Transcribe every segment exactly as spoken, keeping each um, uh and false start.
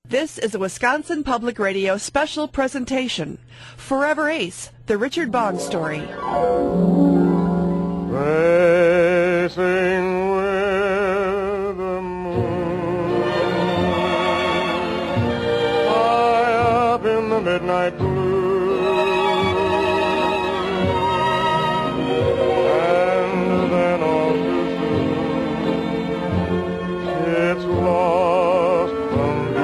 This is a Wisconsin Public Radio special presentation. Forever Ace, the Richard Bong story. Racing with the moon, high up in the midnight blue, and then all too soon, it's lost from view.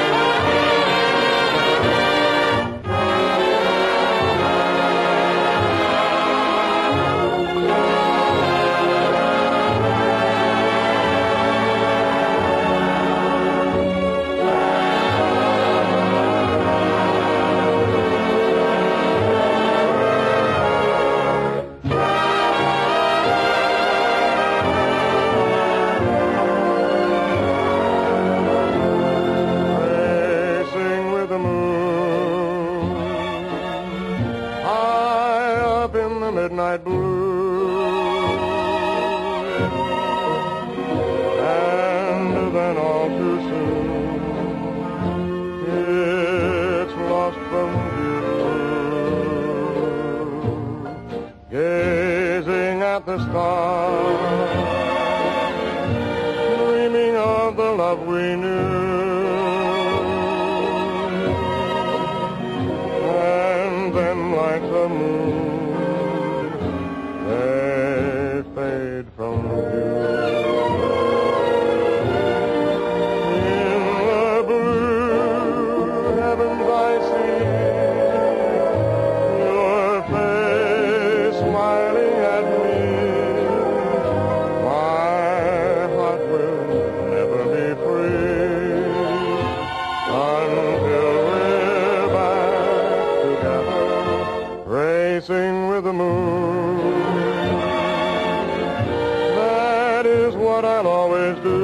Midnight blue, and then all too soon, it's lost from view. Gazing at the stars, dreaming of the love we knew, and then like the moon, they fade from view. In the blue heavens I see your face smiling at me. My heart will never be free until we're back together, racing with the moon. What I'll always do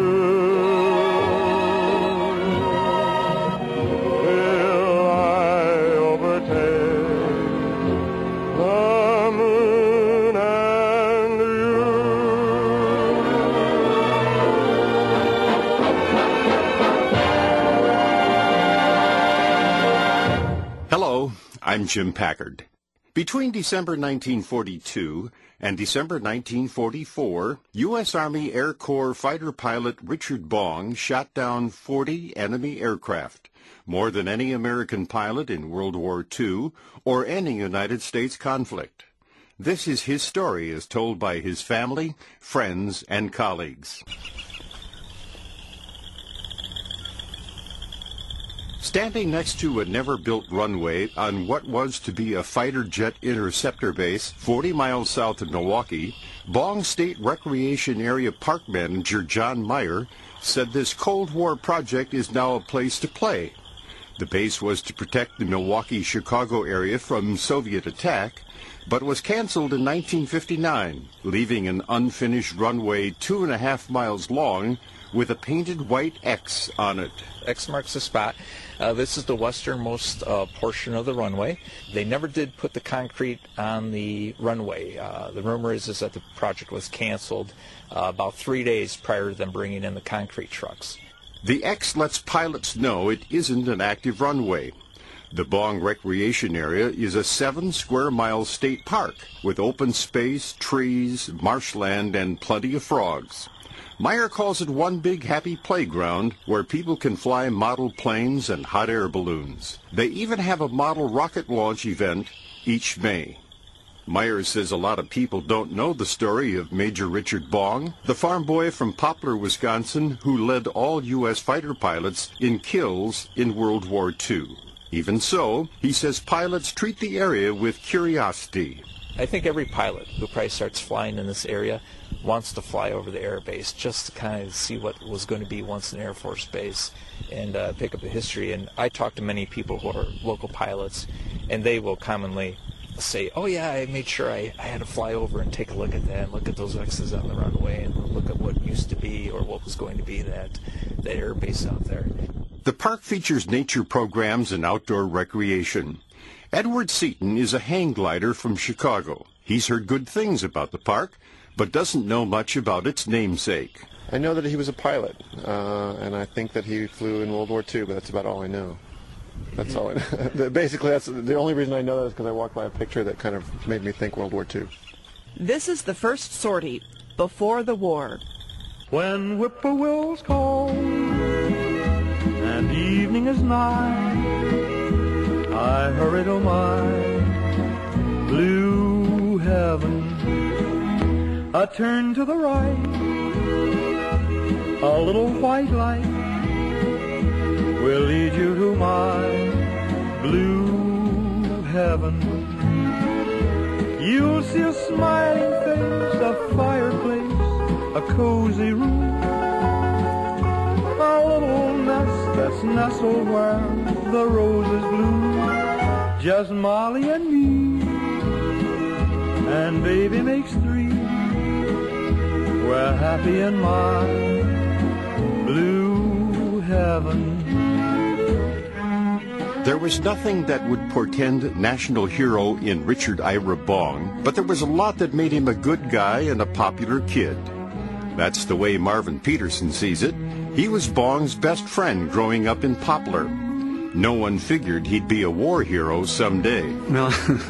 till I overtake the moon and you. Hello, I'm Jim Packard. Between December nineteen forty-two and December nineteen forty-four, U S Army Air Corps fighter pilot Richard Bong shot down forty enemy aircraft, more than any American pilot in World War Two or any United States conflict. This is his story as told by his family, friends, and colleagues. Standing next to a never-built runway on what was to be a fighter jet interceptor base forty miles south of Milwaukee, Bong State Recreation Area Park Manager John Meyer said this Cold War project is now a place to play. The base was to protect the Milwaukee-Chicago area from Soviet attack, but was canceled in nineteen fifty-nine, leaving an unfinished runway two and a half miles long with a painted white X on it. X marks the spot. Uh, this is the westernmost uh, portion of the runway. They never did put the concrete on the runway. Uh, the rumor is, is that the project was canceled uh, about three days prior to them bringing in the concrete trucks. The X lets pilots know it isn't an active runway. The Bong Recreation Area is a seven square mile state park with open space, trees, marshland, and plenty of frogs. Meyer calls it one big happy playground where people can fly model planes and hot air balloons. They even have a model rocket launch event each May. Meyer says a lot of people don't know the story of Major Richard Bong, the farm boy from Poplar, Wisconsin, who led all U S fighter pilots in kills in World War Two. Even so, he says pilots treat the area with curiosity. I think every pilot who probably starts flying in this area wants to fly over the air base just to kind of see what was going to be once an Air Force base and uh, pick up the history. And I talk to many people who are local pilots, and they will commonly say, oh yeah, I made sure I, I had to fly over and take a look at that, look at those X's on the runway, and look at what used to be or what was going to be that, that air base out there. The park features nature programs and outdoor recreation. Edward Seaton is a hang glider from Chicago. He's heard good things about the park, but doesn't know much about its namesake. I know that he was a pilot, uh, and I think that he flew in World War Two, but that's about all I know. That's all I know. Basically, that's the only reason I know that is because I walked by a picture that kind of made me think World War Two. This is the first sortie before the war. When whippoorwills call and evening is nigh, I hurry to my blue heaven. I turn to the right, a little white light will lead you to my blue heaven. You'll see a smiling face, a fireplace, a cozy room, a little nest that's nestled where the roses bloom. Just Molly and me, and baby makes three. We're happy in my blue heaven. There was nothing that would portend national hero in Richard Ira Bong, but there was a lot that made him a good guy and a popular kid. That's the way Marvin Peterson sees it. He was Bong's best friend growing up in Poplar. No one figured he'd be a war hero someday. No,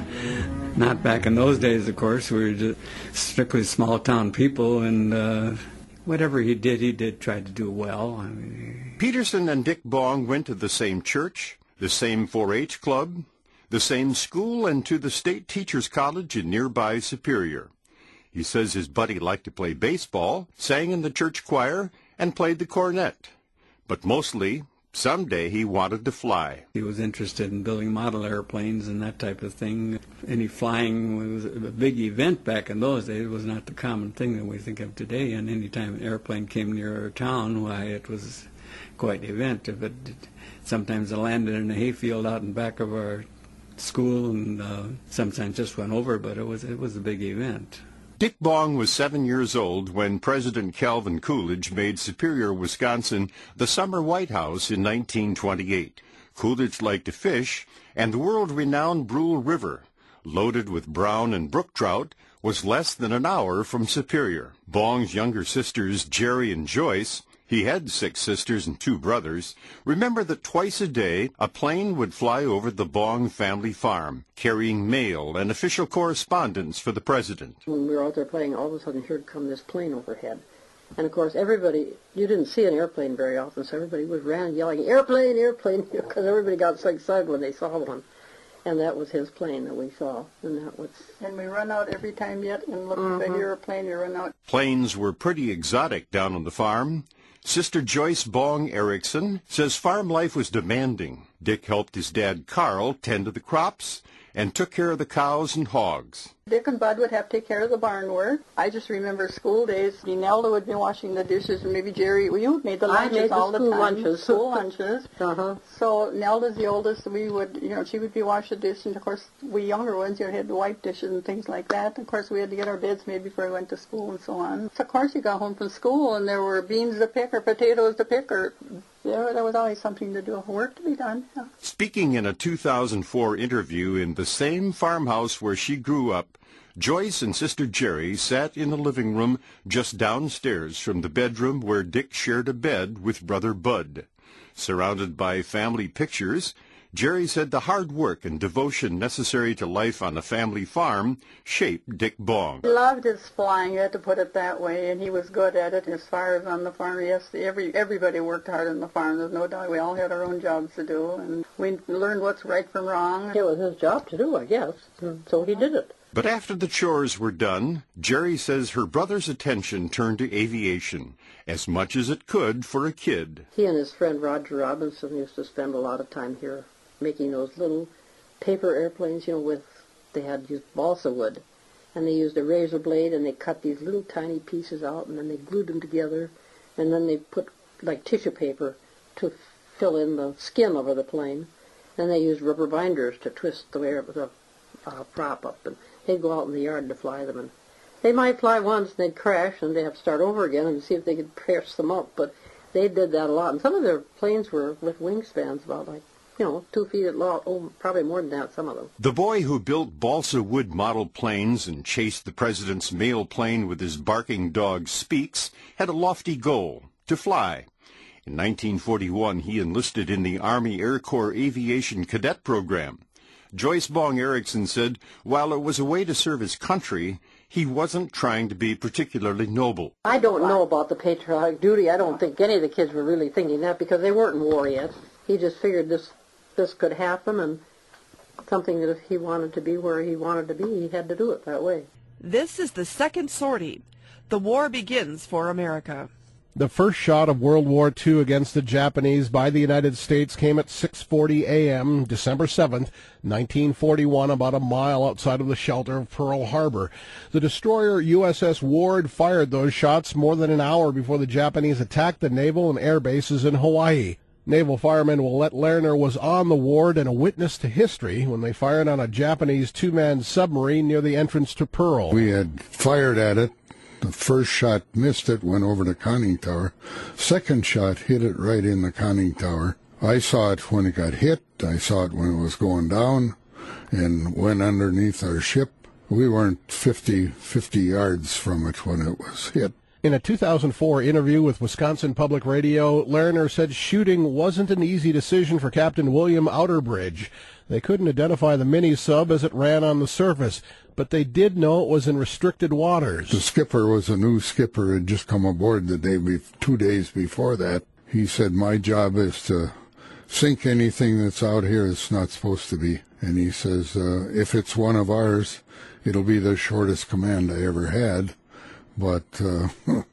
not back in those days, of course. We were just strictly small-town people, and uh, whatever he did, he did try to do well. I mean, Peterson and Dick Bong went to the same church, the same four H club, the same school, and to the State Teachers College in nearby Superior. He says his buddy liked to play baseball, sang in the church choir, and played the cornet. But mostly, someday he wanted to fly. He was interested in building model airplanes and that type of thing. Any flying was a big event back in those days. It was not the common thing that we think of today. And any time an airplane came near our town, why, it was quite an event. If it sometimes it landed in a hayfield out in back of our school, and uh, sometimes just went over, but it was it was a big event. Dick Bong was seven years old when President Calvin Coolidge made Superior, Wisconsin, the summer White House in nineteen twenty-eight. Coolidge liked to fish, and the world-renowned Brule River, loaded with brown and brook trout, was less than an hour from Superior. Bong's younger sisters, Jerry and Joyce, he had six sisters and two brothers, remember that twice a day a plane would fly over the Bong family farm, carrying mail and official correspondence for the president. When we were out there playing, all of a sudden here would come this plane overhead. And of course everybody, you didn't see an airplane very often, so everybody was ran yelling, airplane, airplane, because everybody got so excited when they saw one. And that was his plane that we saw. And that was. And we run out every time yet and look Mm-hmm. if I hear a plane, we run out. Planes were pretty exotic down on the farm. Sister Joyce Bong Erickson says farm life was demanding. Dick helped his dad Carl tend to the crops and took care of the cows and hogs. Dick and Bud would have to take care of the barn work. I just remember school days. Nelda would be washing the dishes, and maybe Jerry, well, you made the I lunches made the all the school time. lunches. School lunches. Uh-huh. So Nelda's the oldest. We would, you know, she would be washing the dishes, and of course we younger ones, you know, had to wipe dishes and things like that. Of course we had to get our beds made before we went to school and so on. So of course you got home from school, and there were beans to pick or potatoes to pick, or there, there was always something to do, work to be done. Yeah. Speaking in a two thousand four interview in the same farmhouse where she grew up, Joyce and Sister Jerry sat in the living room just downstairs from the bedroom where Dick shared a bed with Brother Bud. Surrounded by family pictures, Jerry said the hard work and devotion necessary to life on a family farm shaped Dick Bong. He loved his flying, you had to put it that way, and he was good at it as far as on the farm. Yes, every everybody worked hard on the farm, there's no doubt. We all had our own jobs to do, and we learned what's right from wrong. It was his job to do, I guess, so he did it. But after the chores were done, Jerry says her brother's attention turned to aviation, as much as it could for a kid. He and his friend Roger Robinson used to spend a lot of time here making those little paper airplanes, you know, with, they had used balsa wood. And they used a razor blade, and they cut these little tiny pieces out, and then they glued them together, and then they put, like, tissue paper to fill in the skin over the plane. Then they used rubber binders to twist the, air, the uh, prop up, and they'd go out in the yard to fly them. And they might fly once, and they'd crash, and they'd have to start over again and see if they could pierce them up. But they did that a lot. And some of their planes were with wingspans about like you know, two feet at long, oh, probably more than that, some of them. The boy who built balsa wood model planes and chased the president's mail plane with his barking dog Speaks had a lofty goal, to fly. In nineteen forty-one, he enlisted in the Army Air Corps Aviation Cadet Program. Joyce Bong Erickson said, while it was a way to serve his country, he wasn't trying to be particularly noble. I don't know about the patriotic duty. I don't think any of the kids were really thinking that because they weren't in war yet. He just figured this this could happen, and something that if he wanted to be where he wanted to be, he had to do it that way. This is the second sortie. The war begins for America. The first shot of World War Two against the Japanese by the United States came at six forty a.m., December seventh, nineteen forty-one, about a mile outside of the shelter of Pearl Harbor. The destroyer U S S Ward fired those shots more than an hour before the Japanese attacked the naval and air bases in Hawaii. Naval fireman Willett Lerner was on the Ward and a witness to history when they fired on a Japanese two-man submarine near the entrance to Pearl. We had fired at it. The first shot missed it, went over the conning tower. Second shot hit it right in the conning tower. I saw it when it got hit. I saw it when it was going down and went underneath our ship. We weren't fifty, fifty yards from it when it was hit. In a two thousand four interview with Wisconsin Public Radio, Lerner said shooting wasn't an easy decision for Captain William Outerbridge. They couldn't identify the mini-sub as it ran on the surface, but they did know it was in restricted waters. The skipper was a new skipper, had just come aboard the day, be- two days before that. He said, my job is to sink anything that's out here that's not supposed to be. And he says, uh, if it's one of ours, it'll be the shortest command I ever had. But uh,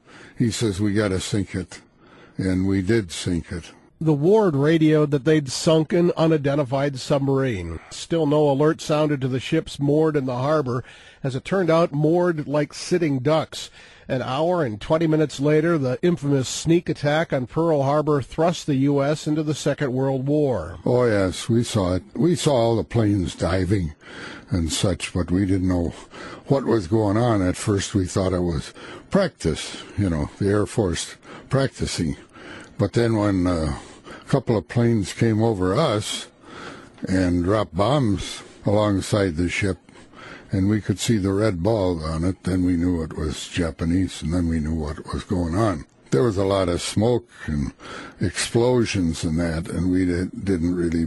he says, we got to sink it. And we did sink it. The Ward radioed that they'd sunk an unidentified submarine. Still no alert sounded to the ships moored in the harbor. As it turned out, moored like sitting ducks. An hour and twenty minutes later, the infamous sneak attack on Pearl Harbor thrust the U S into the Second World War. Oh, yes, we saw it. We saw all the planes diving and such, but we didn't know what was going on. At first, we thought it was practice, you know, the Air Force practicing. But then when uh, a couple of planes came over us and dropped bombs alongside the ship, and we could see the red ball on it, then we knew it was Japanese, and then we knew what was going on. There was a lot of smoke and explosions and that, and we did, didn't really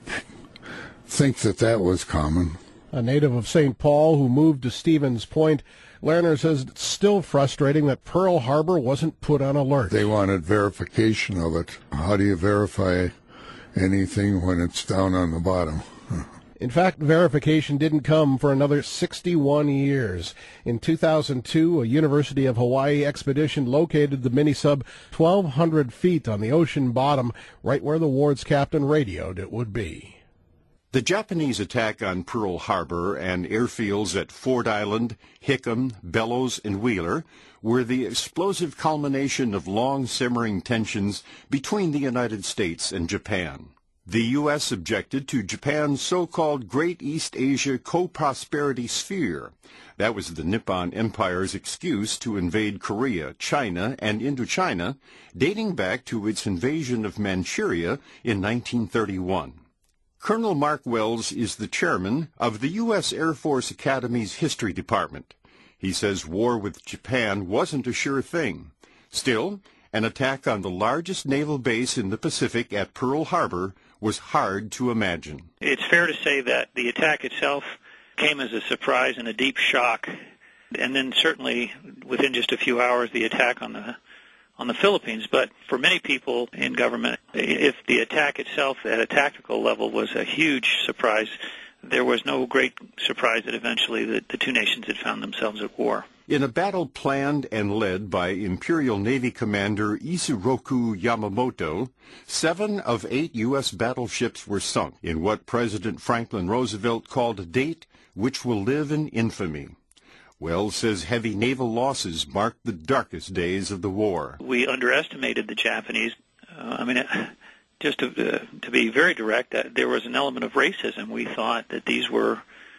think that that was common. A native of Saint Paul who moved to Stevens Point, Lerner says it's still frustrating that Pearl Harbor wasn't put on alert. They wanted verification of it. How do you verify anything when it's down on the bottom? In fact, verification didn't come for another sixty-one years. In two thousand two, a University of Hawaii expedition located the mini-sub twelve hundred feet on the ocean bottom, right where the Ward's captain radioed it would be. The Japanese attack on Pearl Harbor and airfields at Ford Island, Hickam, Bellows, and Wheeler were the explosive culmination of long-simmering tensions between the United States and Japan. The U S objected to Japan's so-called Great East Asia Co-Prosperity Sphere. That was the Nippon Empire's excuse to invade Korea, China, and Indochina, dating back to its invasion of Manchuria in nineteen thirty-one. Colonel Mark Wells is the chairman of the U S Air Force Academy's History Department. He says war with Japan wasn't a sure thing. Still, an attack on the largest naval base in the Pacific at Pearl Harbor was hard to imagine. It's fair to say that the attack itself came as a surprise and a deep shock, and then certainly within just a few hours the attack on the on the Philippines. But for many people in government, if the attack itself at a tactical level was a huge surprise, there was no great surprise that eventually the, the two nations had found themselves at war. In a battle planned and led by Imperial Navy Commander Isoroku Yamamoto, seven of eight U S battleships were sunk in what President Franklin Roosevelt called a date which will live in infamy. Wells says heavy naval losses marked the darkest days of the war. We underestimated the Japanese. Uh, I mean, uh, just to, uh, to be very direct, uh, there was an element of racism. We thought that these were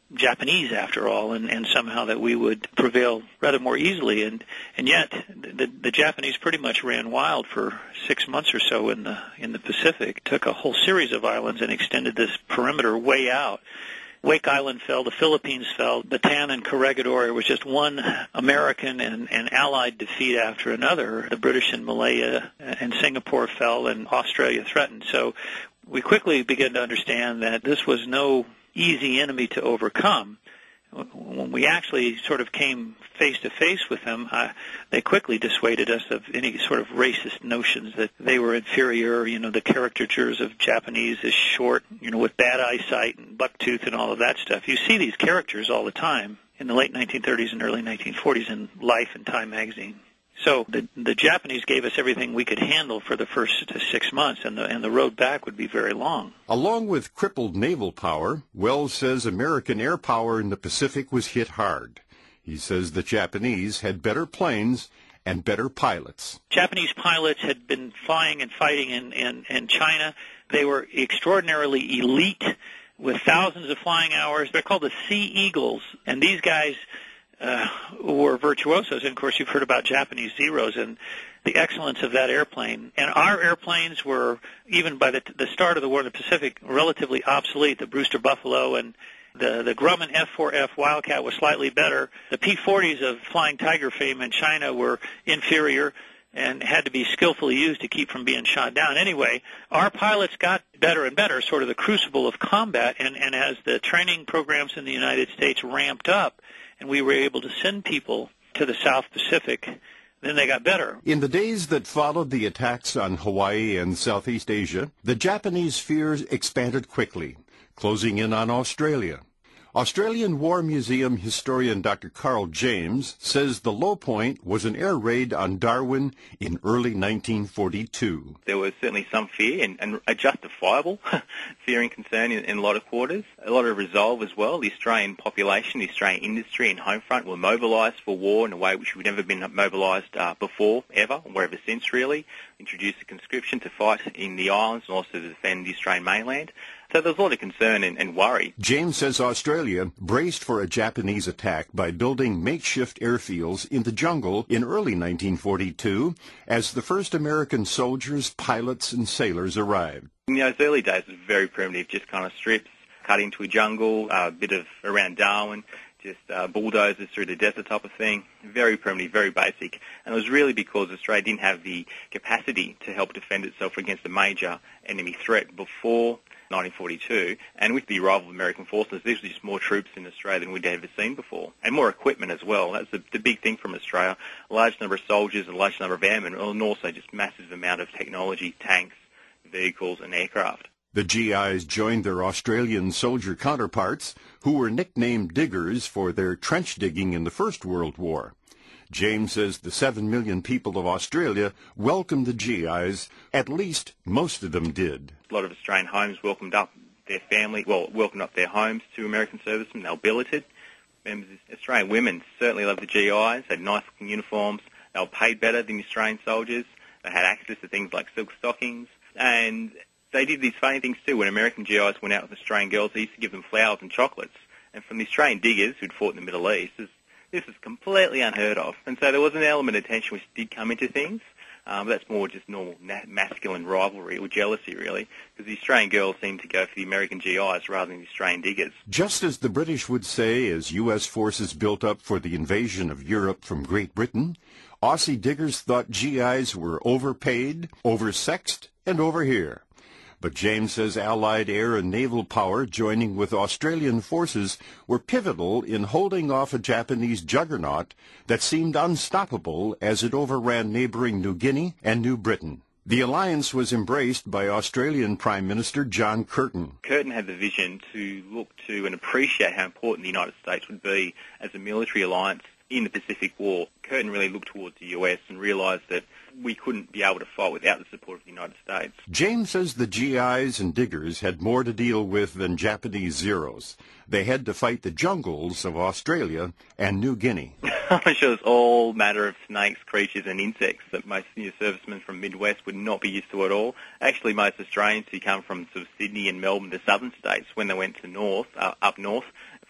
Japanese after all, and, and somehow that we would prevail rather more easily. And, and yet the, the Japanese pretty much ran wild for six months or so in the in the Pacific, took a whole series of islands and extended this perimeter way out. Wake Island fell, the Philippines fell, Bataan and Corregidor. It was just one American and, and Allied defeat after another. The British in Malaya and Singapore fell, and Australia threatened. So we quickly began to understand that this was no easy enemy to overcome. When we actually sort of came face-to-face with them, uh, they quickly dissuaded us of any sort of racist notions that they were inferior. You know, the caricatures of Japanese as short, you know, with bad eyesight and bucktooth and all of that stuff. You see these characters all the time in the late nineteen thirties and early nineteen forties in Life and Time magazine. So the the Japanese gave us everything we could handle for the first six months, and the and the road back would be very long. Along with crippled naval power, Wells says American air power in the Pacific was hit hard. He says the Japanese had better planes and better pilots. Japanese pilots had been flying and fighting in, in, in China. They were extraordinarily elite with thousands of flying hours. They're called the Sea Eagles, and these guys Uh, were virtuosos. And, of course, you've heard about Japanese Zeros and the excellence of that airplane. And our airplanes were, even by the, the start of the war in the Pacific, relatively obsolete. The Brewster Buffalo and the, the Grumman F four F Wildcat was slightly better. The P forties of Flying Tiger fame in China were inferior and had to be skillfully used to keep from being shot down. Anyway, our pilots got better and better, sort of the crucible of combat, and, and as the training programs in the United States ramped up, and we were able to send people to the South Pacific, then they got better. In the days that followed the attacks on Hawaii and Southeast Asia, the Japanese fears expanded quickly, closing in on Australia. Australian War Museum historian Doctor Carl James says the low point was an air raid on Darwin in early nineteen forty-two. There was certainly some fear, and, and a justifiable fear and concern in, in a lot of quarters. A lot of resolve as well. The Australian population, the Australian industry and home front were mobilised for war in a way which we've never been mobilised uh, before, ever, or ever since really. Introduced a conscription to fight in the islands and also to defend the Australian mainland. So there's a lot of concern and, and worry. James says Australia braced for a Japanese attack by building makeshift airfields in the jungle in early nineteen forty-two as the first American soldiers, pilots, and sailors arrived. In those early days, it was very primitive, just kind of strips, cut into a jungle, a bit of around Darwin, just uh, bulldozers through the desert type of thing. Very primitive, very basic. And it was really because Australia didn't have the capacity to help defend itself against a major enemy threat before nineteen forty-two, and with the arrival of American forces, there was just more troops in Australia than we'd ever seen before, and more equipment as well. That's the, the big thing from Australia. A large number of soldiers, a large number of airmen, and also just massive amount of technology, tanks, vehicles, and aircraft. The G Is joined their Australian soldier counterparts, who were nicknamed diggers for their trench digging in the First World War. James says the seven million people of Australia welcomed the G Is. At least most of them did. A lot of Australian homes welcomed up their family, well, welcomed up their homes to American servicemen. They were billeted. Members of Australian women certainly loved the G Is, had nice-looking uniforms. They were paid better than Australian soldiers. They had access to things like silk stockings. And they did these funny things too. When American G Is went out with Australian girls, they used to give them flowers and chocolates. And from the Australian diggers who'd fought in the Middle East, this is completely unheard of. And so there was an element of tension which did come into things. Um, but that's more just normal na- masculine rivalry or jealousy, really, because the Australian girls seemed to go for the American G Is rather than the Australian diggers. Just as the British would say as U S forces built up for the invasion of Europe from Great Britain, Aussie diggers thought G Is were overpaid, oversexed, and over here. But James says Allied air and naval power joining with Australian forces were pivotal in holding off a Japanese juggernaut that seemed unstoppable as it overran neighboring New Guinea and New Britain. The alliance was embraced by Australian Prime Minister John Curtin. Curtin had the vision to look to and appreciate how important the United States would be as a military alliance in the Pacific War. Curtin really looked towards the U S and realised that we couldn't be able to fight without the support of the United States. James says the G Is and diggers had more to deal with than Japanese Zeros. They had to fight the jungles of Australia and New Guinea. I'm sure there's all matter of snakes, creatures and insects that most senior servicemen from Midwest would not be used to at all. Actually, most Australians who come from sort of Sydney and Melbourne, the southern states, when they went to north, uh, up north,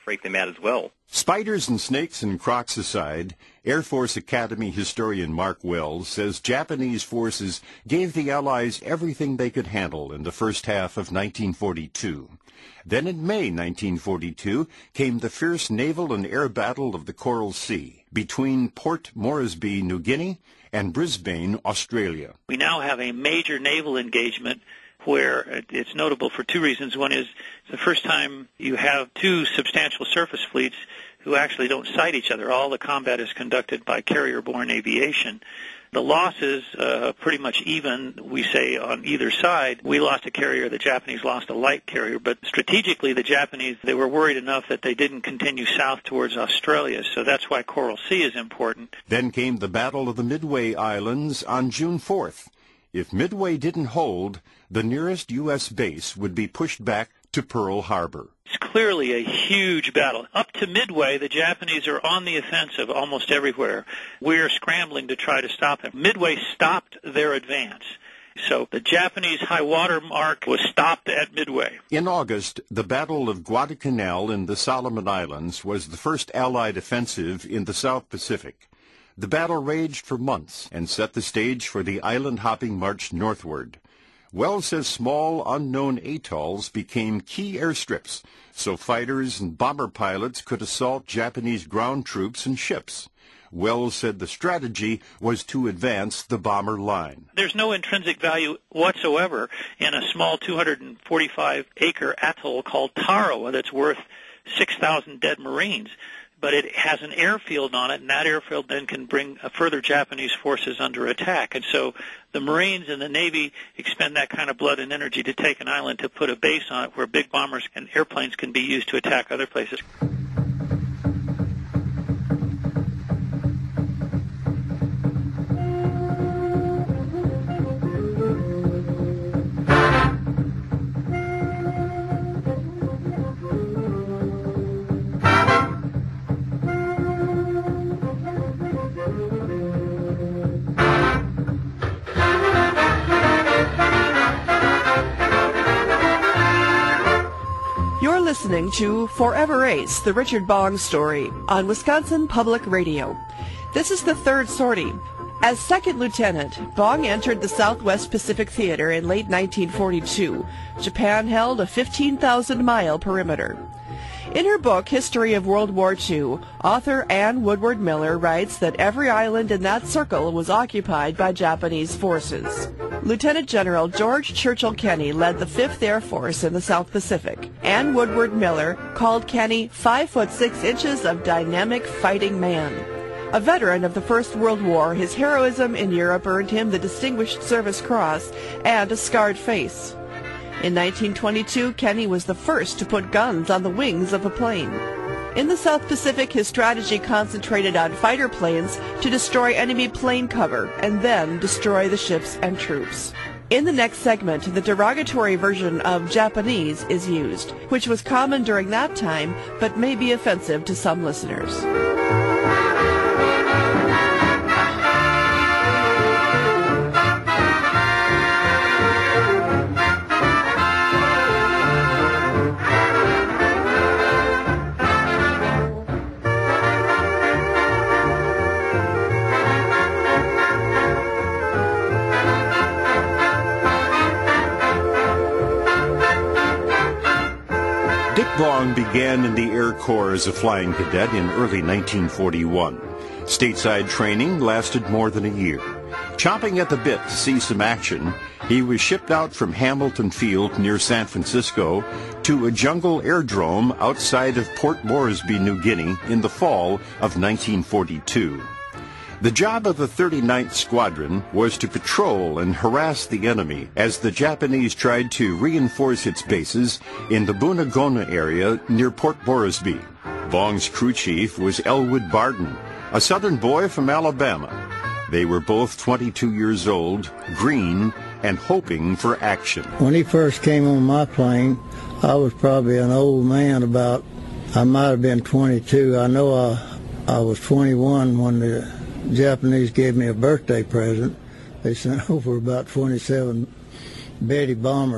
freak them out as well. Spiders and snakes and crocs aside, Air Force Academy historian Mark Wells says Japanese forces gave the Allies everything they could handle in the first half of nineteen forty-two. Then in May nineteen forty-two came the fierce naval and air battle of the Coral Sea between Port Moresby, New Guinea, and Brisbane, Australia. We now have a major naval engagement where it's notable for two reasons. One is it's the first time you have two substantial surface fleets who actually don't sight each other. All the combat is conducted by carrier-borne aviation. The losses uh, pretty much even, we say, on either side. We lost a carrier, the Japanese lost a light carrier, but strategically the Japanese, they were worried enough that they didn't continue south towards Australia, so that's why Coral Sea is important. Then came the Battle of the Midway Islands on June fourth. If Midway didn't hold, the nearest U S base would be pushed back to Pearl Harbor. It's clearly a huge battle. Up to Midway, the Japanese are on the offensive almost everywhere. We're scrambling to try to stop them. Midway stopped their advance. So the Japanese high water mark was stopped at Midway. In August, the Battle of Guadalcanal in the Solomon Islands was the first Allied offensive in the South Pacific. The battle raged for months and set the stage for the island-hopping march northward. Wells says small, unknown atolls became key airstrips, so fighters and bomber pilots could assault Japanese ground troops and ships. Wells said the strategy was to advance the bomber line. There's no intrinsic value whatsoever in a small two hundred forty-five acre atoll called Tarawa that's worth six thousand dead Marines. But it has an airfield on it, and that airfield then can bring further Japanese forces under attack. And so the Marines and the Navy expend that kind of blood and energy to take an island to put a base on it where big bombers and airplanes can be used to attack other places. Listening to Forever Ace, the Richard Bong story, on Wisconsin Public Radio. This is the third sortie. As second lieutenant, Bong entered the Southwest Pacific Theater in late nineteen forty-two. Japan held a fifteen thousand mile perimeter. In her book, History of World War Two, author Anne Woodward Miller writes that every island in that circle was occupied by Japanese forces. Lieutenant General George Churchill Kenny led the fifth Air Force in the South Pacific. Anne Woodward Miller called Kenny five foot six inches of dynamic fighting man. A veteran of the First World War, his heroism in Europe earned him the Distinguished Service Cross and a scarred face. In nineteen twenty-two, Kenny was the first to put guns on the wings of a plane. In the South Pacific, his strategy concentrated on fighter planes to destroy enemy plane cover and then destroy the ships and troops. In the next segment, the derogatory version of Japanese is used, which was common during that time but may be offensive to some listeners. Bong began in the Air Corps as a flying cadet in early nineteen forty-one. Stateside training lasted more than a year. Chomping at the bit to see some action, he was shipped out from Hamilton Field near San Francisco to a jungle airdrome outside of Port Moresby, New Guinea in the fall of nineteen forty-two. The job of the thirty-ninth Squadron was to patrol and harass the enemy as the Japanese tried to reinforce its bases in the Bunagona area near Port Moresby. Bong's crew chief was Elwood Barden, a southern boy from Alabama. They were both twenty-two years old, green, and hoping for action. When he first came on my plane, I was probably an old man about, I might have been twenty-two. I know I, I was twenty-one when the Japanese gave me a birthday present. They sent over about twenty-seven Betty bombers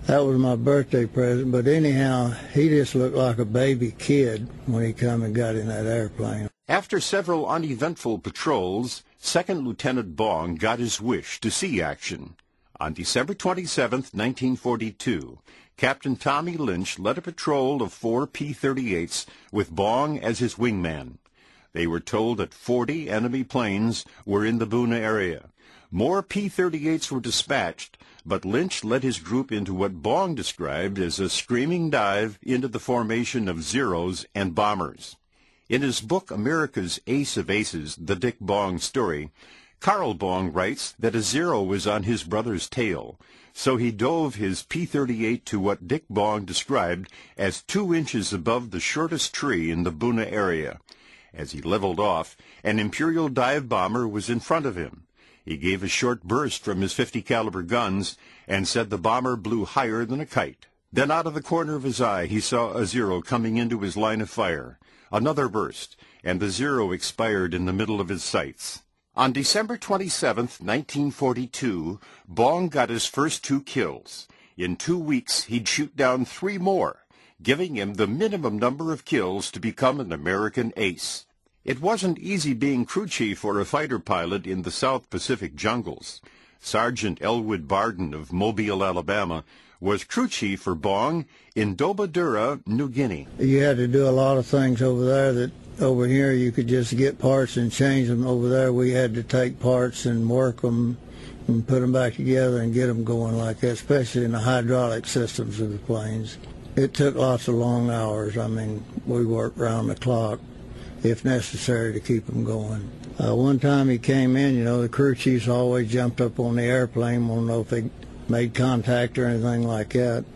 that was my birthday present. But anyhow, he just looked like a baby kid when he come and got in that airplane. After several uneventful patrols, Second Lieutenant Bong got his wish to see action. On December twenty-seventh, nineteen forty-two, Captain Tommy Lynch led a patrol of four P thirty-eights with Bong as his wingman. They were told that forty enemy planes were in the Buna area. More P thirty-eights were dispatched, but Lynch led his group into what Bong described as a screaming dive into the formation of Zeros and bombers. In his book America's Ace of Aces, The Dick Bong Story, Carl Bong writes that a Zero was on his brother's tail, so he dove his P thirty-eight to what Dick Bong described as two inches above the shortest tree in the Buna area. As he leveled off, an Imperial dive bomber was in front of him. He gave a short burst from his fifty caliber guns and said the bomber blew higher than a kite. Then out of the corner of his eye he saw a Zero coming into his line of fire. Another burst, and the Zero expired in the middle of his sights. On December twenty-seventh, nineteen forty-two, Bong got his first two kills. In two weeks, he'd shoot down three more, giving him the minimum number of kills to become an American ace. It wasn't easy being crew chief or a fighter pilot in the South Pacific jungles. Sergeant Elwood Barden of Mobile, Alabama, was crew chief for Bong in Dobodura, New Guinea. You had to do a lot of things over there that over here you could just get parts and change them. Over there we had to take parts and work them and put them back together and get them going like that, especially in the hydraulic systems of the planes. It took lots of long hours. I mean, we worked round the clock if necessary to keep them going. Uh, one time he came in, you know, the crew chiefs always jumped up on the airplane, want to know if they made contact or anything like that.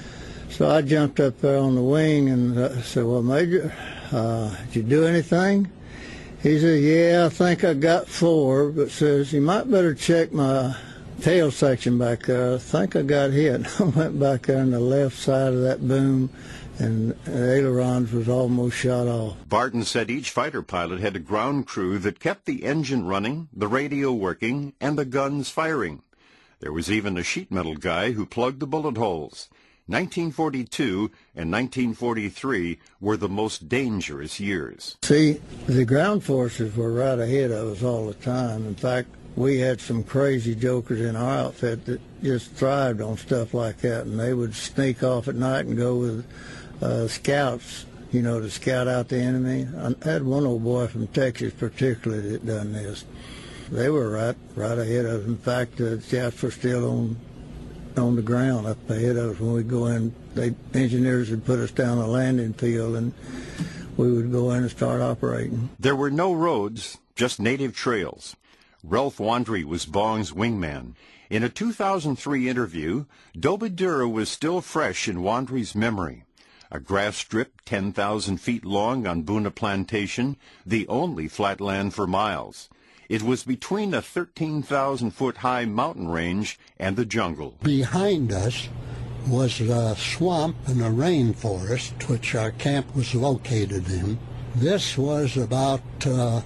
So I jumped up there on the wing and uh, said, well, Major, uh, did you do anything? He said, yeah, I think I got four, but says, you might better check my tail section back there. I think I got hit. I went back there on the left side of that boom, and the ailerons was almost shot off. Barton said each fighter pilot had a ground crew that kept the engine running, the radio working, and the guns firing. There was even a sheet metal guy who plugged the bullet holes. nineteen forty-two and nineteen forty-three were the most dangerous years. See, the ground forces were right ahead of us all the time. In fact, we had some crazy jokers in our outfit that just thrived on stuff like that, and they would sneak off at night and go with uh, scouts, you know, to scout out the enemy. I had one old boy from Texas particularly that done this. They were right right ahead of us. In fact, the Japs were still on on the ground up ahead of us when we'd go in. They engineers would put us down a landing field, and we would go in and start operating. There were no roads, just native trails. Ralph Wandry was Bong's wingman. In a two thousand three interview, Dobodura was still fresh in Wandry's memory. A grass strip ten thousand feet long on Buna Plantation, the only flat land for miles. It was between a thirteen thousand foot high mountain range and the jungle. Behind us was a swamp and a rainforest, which our camp was located in. This was about, uh,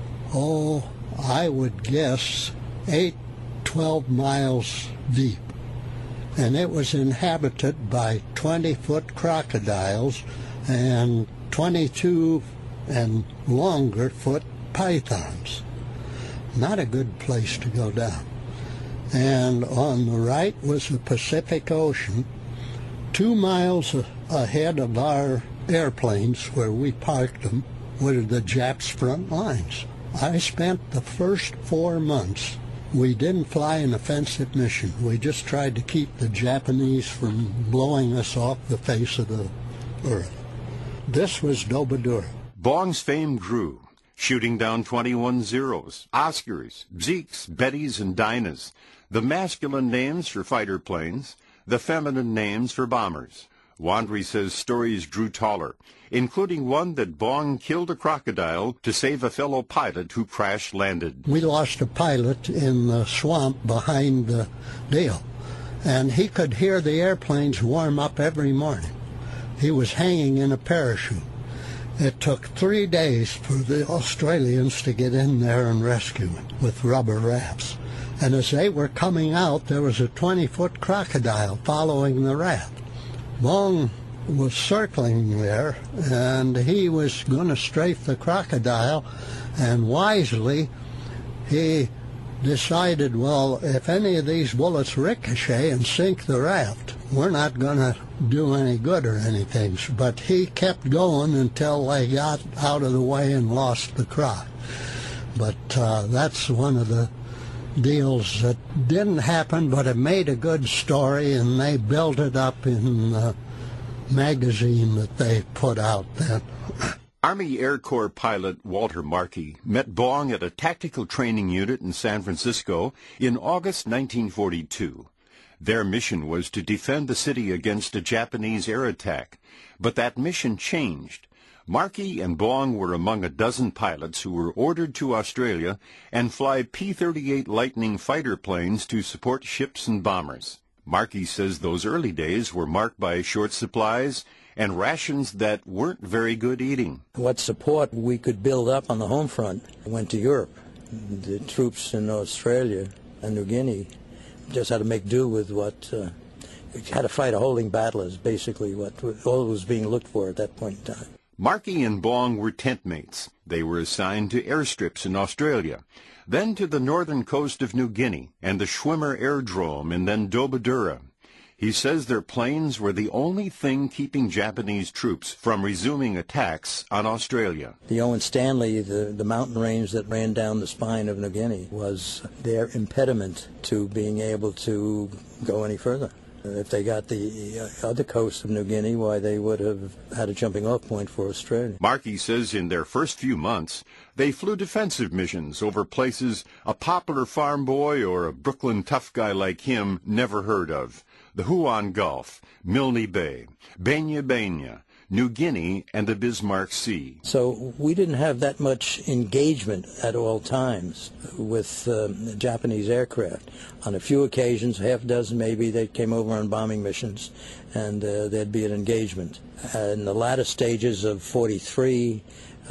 oh, I would guess, eight, twelve miles deep. And it was inhabited by twenty-foot crocodiles and twenty-two and longer foot pythons. Not a good place to go down. And on the right was the Pacific Ocean. Two miles ahead of our airplanes, where we parked them, were the Japs' front lines. I spent the first four months. We didn't fly an offensive mission. We just tried to keep the Japanese from blowing us off the face of the earth. This was Dobodura. Bong's fame grew, shooting down twenty-one Zeros, Oscars, Zeeks, Bettys, and Dinahs, the masculine names for fighter planes, the feminine names for bombers. Wandry says stories grew taller, including one that Bong killed a crocodile to save a fellow pilot who crash-landed. We lost a pilot in the swamp behind the deal, and he could hear the airplanes warm up every morning. He was hanging in a parachute. It took three days for the Australians to get in there and rescue him with rubber rafts. And as they were coming out, there was a twenty-foot crocodile following the raft. Bong was circling there, and he was going to strafe the crocodile, and wisely he decided, well, if any of these bullets ricochet and sink the raft, we're not going to do any good or anything. But he kept going until they got out of the way and lost the croc. But uh, that's one of the deals that didn't happen, but it made a good story, and they built it up in the magazine that they put out then. Army Air Corps pilot Walter Markey met Bong at a tactical training unit in San Francisco in August nineteen forty-two. Their mission was to defend the city against a Japanese air attack, but that mission changed. Markey and Bong were among a dozen pilots who were ordered to Australia and fly P thirty-eight Lightning fighter planes to support ships and bombers. Markey says those early days were marked by short supplies and rations that weren't very good eating. What support we could build up on the home front went to Europe. The troops in Australia and New Guinea just had to make do with what, uh, had to fight a holding battle is basically what all was being looked for at that point in time. Markey and Bong were tent mates. They were assigned to airstrips in Australia, then to the northern coast of New Guinea and the Schwimmer Airdrome and then Dobadura. He says their planes were the only thing keeping Japanese troops from resuming attacks on Australia. The Owen Stanley, the, the mountain range that ran down the spine of New Guinea, was their impediment to being able to go any further. If they got the other coast of New Guinea, why, they would have had a jumping-off point for Australia. Markey says in their first few months, they flew defensive missions over places a popular farm boy or a Brooklyn tough guy like him never heard of. The Huon Gulf, Milne Bay, Benya Benya, New Guinea, and the Bismarck Sea. So we didn't have that much engagement at all times with uh, Japanese aircraft. On a few occasions, half a dozen maybe, they came over on bombing missions, and uh, there'd be an engagement. In the latter stages of forty-three,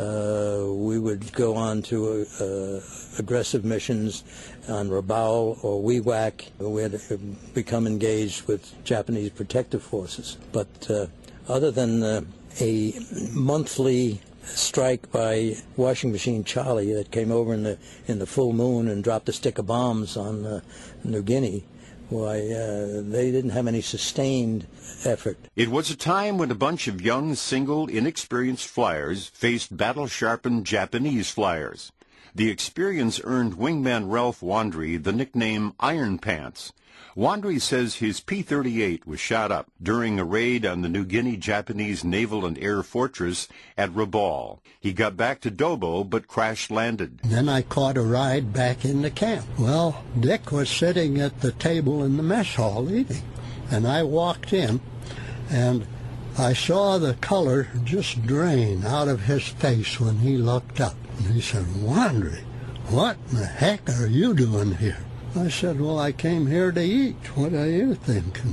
uh, we would go on to uh, aggressive missions on Rabaul or Wewak. We had become engaged with Japanese protective forces. But uh, other than uh, a monthly strike by Washing Machine Charlie that came over in the in the full moon and dropped a stick of bombs on uh, New Guinea, why, uh, they didn't have any sustained effort. It was a time when a bunch of young, single, inexperienced flyers faced battle-sharpened Japanese flyers. The experience earned wingman Ralph Wandry the nickname Iron Pants. Wandry says his P thirty-eight was shot up during a raid on the New Guinea Japanese naval and air fortress at Rabaul. He got back to Dobo but crash-landed. Then I caught a ride back into camp. Well, Dick was sitting at the table in the mess hall eating, and I walked in, and I saw the color just drain out of his face when he looked up. And he said, "Wandry, what in the heck are you doing here?" I said, "Well, I came here to eat. What are you thinking?"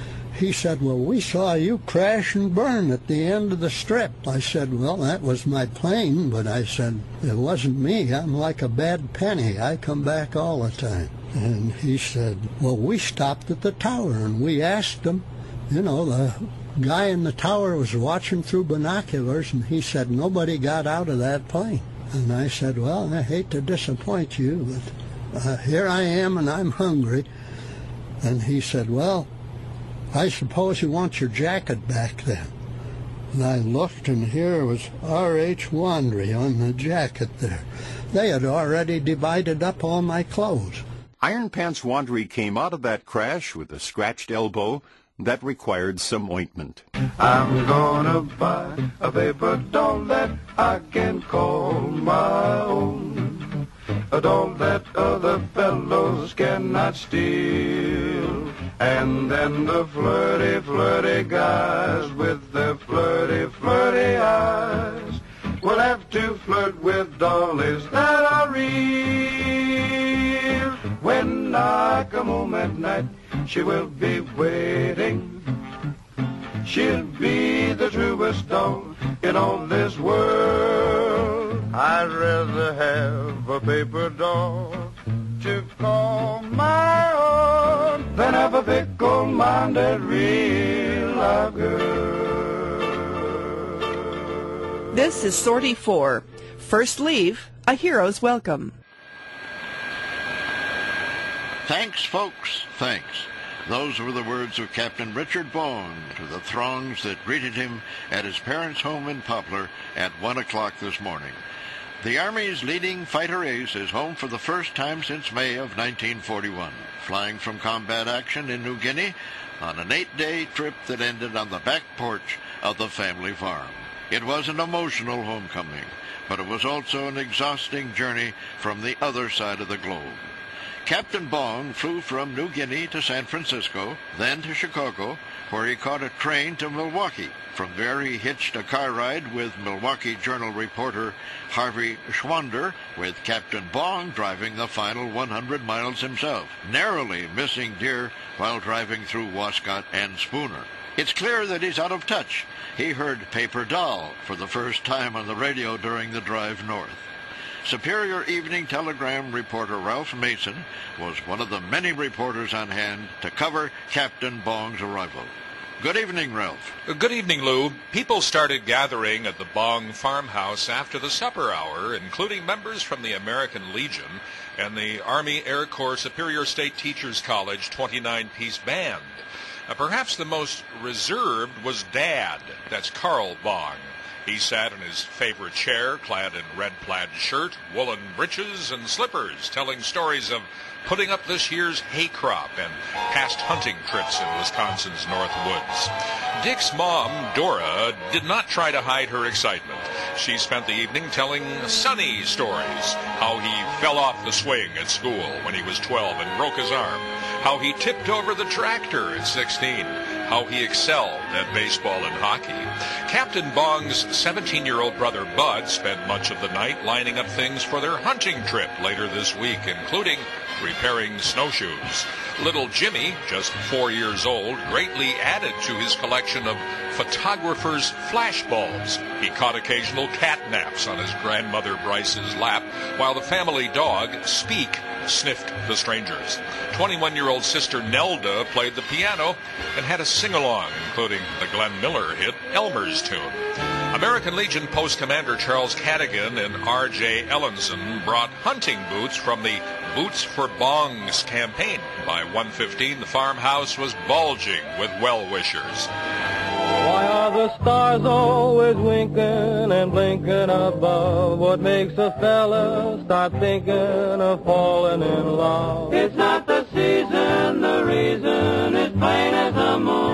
He said, "Well, we saw you crash and burn at the end of the strip." I said, "Well, that was my plane," but I said, "It wasn't me. I'm like a bad penny. I come back all the time." And he said, "Well, we stopped at the tower and we asked them. You know, the guy in the tower was watching through binoculars, and he said nobody got out of that plane." And I said, "Well, I hate to disappoint you, but uh, here I am and I'm hungry." And he said, "Well, I suppose you want your jacket back then." And I looked, and here was R H Wandry on the jacket there. They had already divided up all my clothes. Iron Pants Wandry came out of that crash with a scratched elbow that required some ointment. I'm gonna buy a paper doll that I can call my own, a doll that other fellows cannot steal. And then the flirty, flirty guys with their flirty, flirty eyes will have to flirt with dollies that are real. When I come home at night, she will be waiting. She'll be the truest doll in all this world. I'd rather have a paper doll to call lager. This is Sortie four. First Leave, A Hero's Welcome. Thanks, folks, thanks. Those were the words of Captain Richard Bong to the throngs that greeted him at his parents' home in Poplar at one o'clock this morning. The Army's leading fighter ace is home for the first time since May of nineteen forty-one, flying from combat action in New Guinea on an eight-day trip that ended on the back porch of the family farm. It was an emotional homecoming, but it was also an exhausting journey from the other side of the globe. Captain Bong flew from New Guinea to San Francisco, then to Chicago, where he caught a train to Milwaukee. From there he hitched a car ride with Milwaukee Journal reporter Harvey Schwander, with Captain Bong driving the final one hundred miles himself, narrowly missing deer while driving through Wascott and Spooner. It's clear that he's out of touch. He heard Paper Doll for the first time on the radio during the drive north. Superior Evening Telegram reporter Ralph Mason was one of the many reporters on hand to cover Captain Bong's arrival. Good evening, Ralph. Good evening, Lou. People started gathering at the Bong farmhouse after the supper hour, including members from the American Legion and the Army Air Corps Superior State Teachers College twenty-nine piece band. Uh, perhaps the most reserved was Dad. That's Carl Bong. He sat in his favorite chair, clad in red plaid shirt, woolen breeches, and slippers, telling stories of putting up this year's hay crop and past hunting trips in Wisconsin's North Woods. Dick's mom, Dora, did not try to hide her excitement. She spent the evening telling Sonny stories, how he fell off the swing at school when he was twelve and broke his arm, how he tipped over the tractor at sixteen, how he excelled at baseball and hockey. Captain Bong's seventeen-year-old brother Bud spent much of the night lining up things for their hunting trip later this week, including repairing snowshoes. Little Jimmy, just four years old, greatly added to his collection of photographer's flashbulbs. He caught occasional cat naps on his grandmother Bryce's lap, while the family dog, Speak, sniffed the strangers. twenty-one-year-old sister Nelda played the piano and had a sing-along, including the Glenn Miller hit Elmer's Tune. American Legion Post Commander Charles Cadigan and R J Ellenson brought hunting boots from the Boots for Bongs campaign. By one fifteen, the farmhouse was bulging with well-wishers. Why are the stars always winking and blinking above? What makes a fella start thinking of falling in love? It's not the season, the reason is plain as the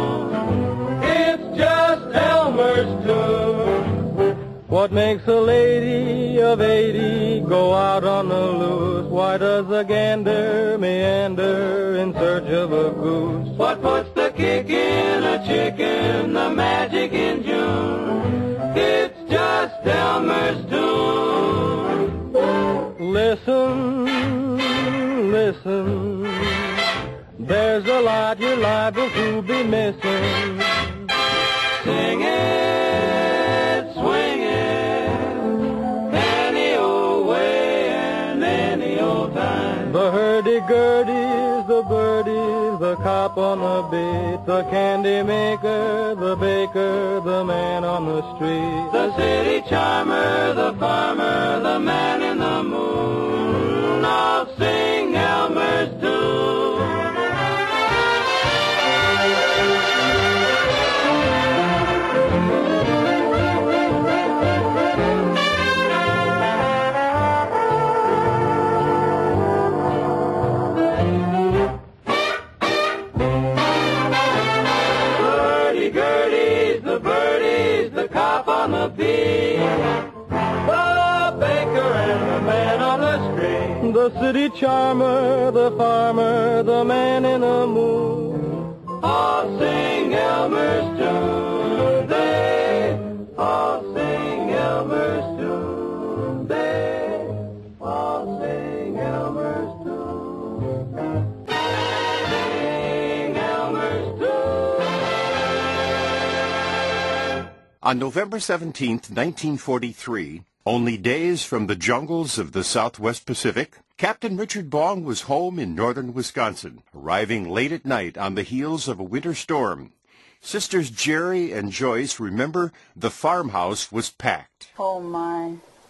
moon. It's just Elmer's Tune. What makes a lady of eighty go out on the loose? Why does a gander meander in search of a goose? What puts the kick in a chicken, the magic in June? It's just Elmer's Tune. Listen, listen, there's a lot you're liable to be missing. Sing it, swing it, any old way and any old time. The hurdy-gurdy's the birdies, the cop on the beat, the candy maker, the baker, the man on the street, the city charmer, the farmer, the man in the moon, all sing Elmer's Tune. On the beat, the baker and the man on the street, the city charmer, the farmer, the man in the moon, all sing Elmer's Tune. They all sing Elmer's Tune. They all sing Elmer's Tune. Sing Elmer's Tune. On November seventeenth, nineteen forty-three, only days from the jungles of the Southwest Pacific, Captain Richard Bong was home in northern Wisconsin, arriving late at night on the heels of a winter storm. Sisters Jerry and Joyce remember the farmhouse was packed. Oh, my.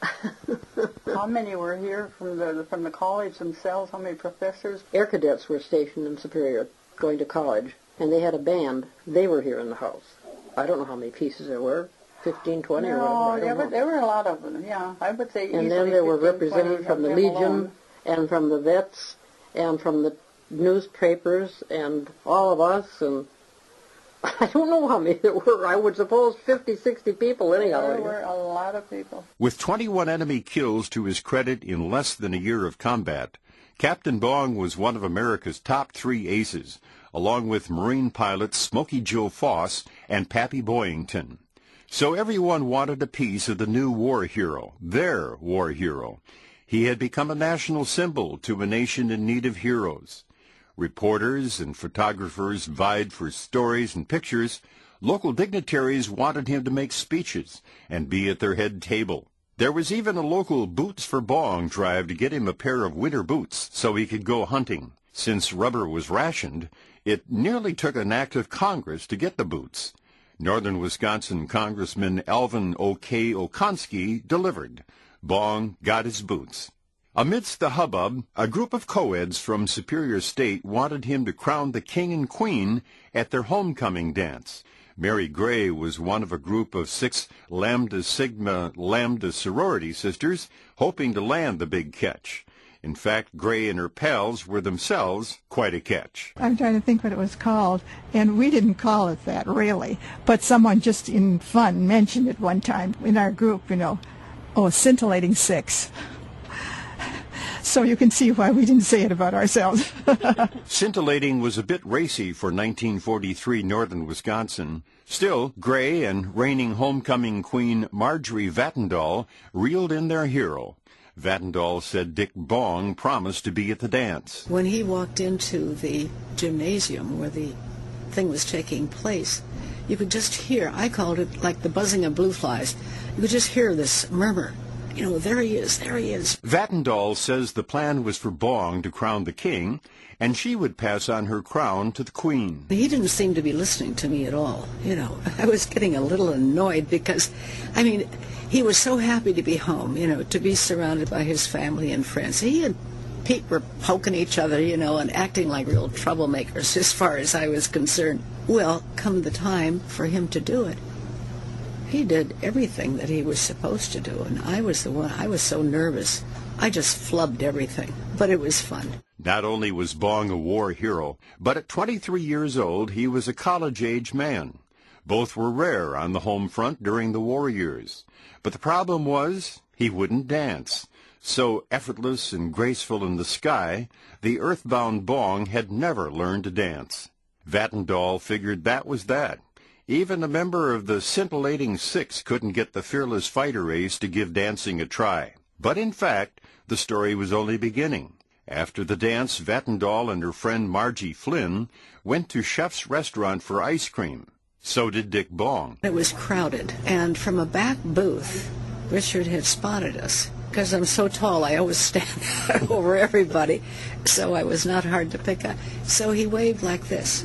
How many were here from the from the college themselves? How many professors? Air cadets were stationed in Superior going to college, and they had a band. They were here in the house. I don't know how many pieces there were, fifteen, twenty no, or whatever. I there don't were, know. there were a lot of them, yeah. I would say And easily then there were fifteen, representatives from the of them Legion alone. and from the vets and from the newspapers and all of us, and I don't know how many there were. I would suppose fifty, sixty people anyhow. There were a lot of people. With twenty-one enemy kills to his credit in less than a year of combat, Captain Bong was one of America's top three aces, along with Marine pilots Smokey Joe Foss and Pappy Boyington. So everyone wanted a piece of the new war hero, their war hero. He had become a national symbol to a nation in need of heroes. Reporters and photographers vied for stories and pictures. Local dignitaries wanted him to make speeches and be at their head table. There was even a local Boots for Bong drive to get him a pair of winter boots so he could go hunting. Since rubber was rationed, it nearly took an act of Congress to get the boots. Northern Wisconsin Congressman Alvin O K. Okonski delivered. Bong got his boots. Amidst the hubbub, a group of co-eds from Superior State wanted him to crown the king and queen at their homecoming dance. Mary Gray was one of a group of six Lambda Sigma Lambda sorority sisters hoping to land the big catch. In fact, Gray and her pals were themselves quite a catch. I'm trying to think what it was called, and we didn't call it that, really. But someone just in fun mentioned it one time in our group, you know, oh, scintillating six. So you can see why we didn't say it about ourselves. Scintillating was a bit racy for nineteen forty-three northern Wisconsin. Still, Gray and reigning homecoming queen Marjorie Vattendahl reeled in their hero. Vattendahl said Dick Bong promised to be at the dance. When he walked into the gymnasium where the thing was taking place, you could just hear, I called it like the buzzing of blue flies, you could just hear this murmur. You know, there he is, there he is. Vattendahl says the plan was for Bong to crown the king, and she would pass on her crown to the queen. He didn't seem to be listening to me at all. You know, I was getting a little annoyed because, I mean, he was so happy to be home, you know, to be surrounded by his family and friends. He and Pete were poking each other, you know, and acting like real troublemakers as far as I was concerned. Well, come the time for him to do it, he did everything that he was supposed to do, and I was the one, I was so nervous. I just flubbed everything, but it was fun. Not only was Bong a war hero, but at twenty-three years old, he was a college-age man. Both were rare on the home front during the war years. But the problem was, he wouldn't dance. So effortless and graceful in the sky, the earthbound Bong had never learned to dance. Vattendahl figured that was that. Even a member of the scintillating six couldn't get the fearless fighter ace to give dancing a try. But in fact, the story was only beginning. After the dance, Vattendahl and her friend Margie Flynn went to Chef's restaurant for ice cream. So did Dick Bong. It was crowded, and from a back booth, Richard had spotted us. Because I'm so tall, I always stand over everybody, so I was not hard to pick up. So he waved like this,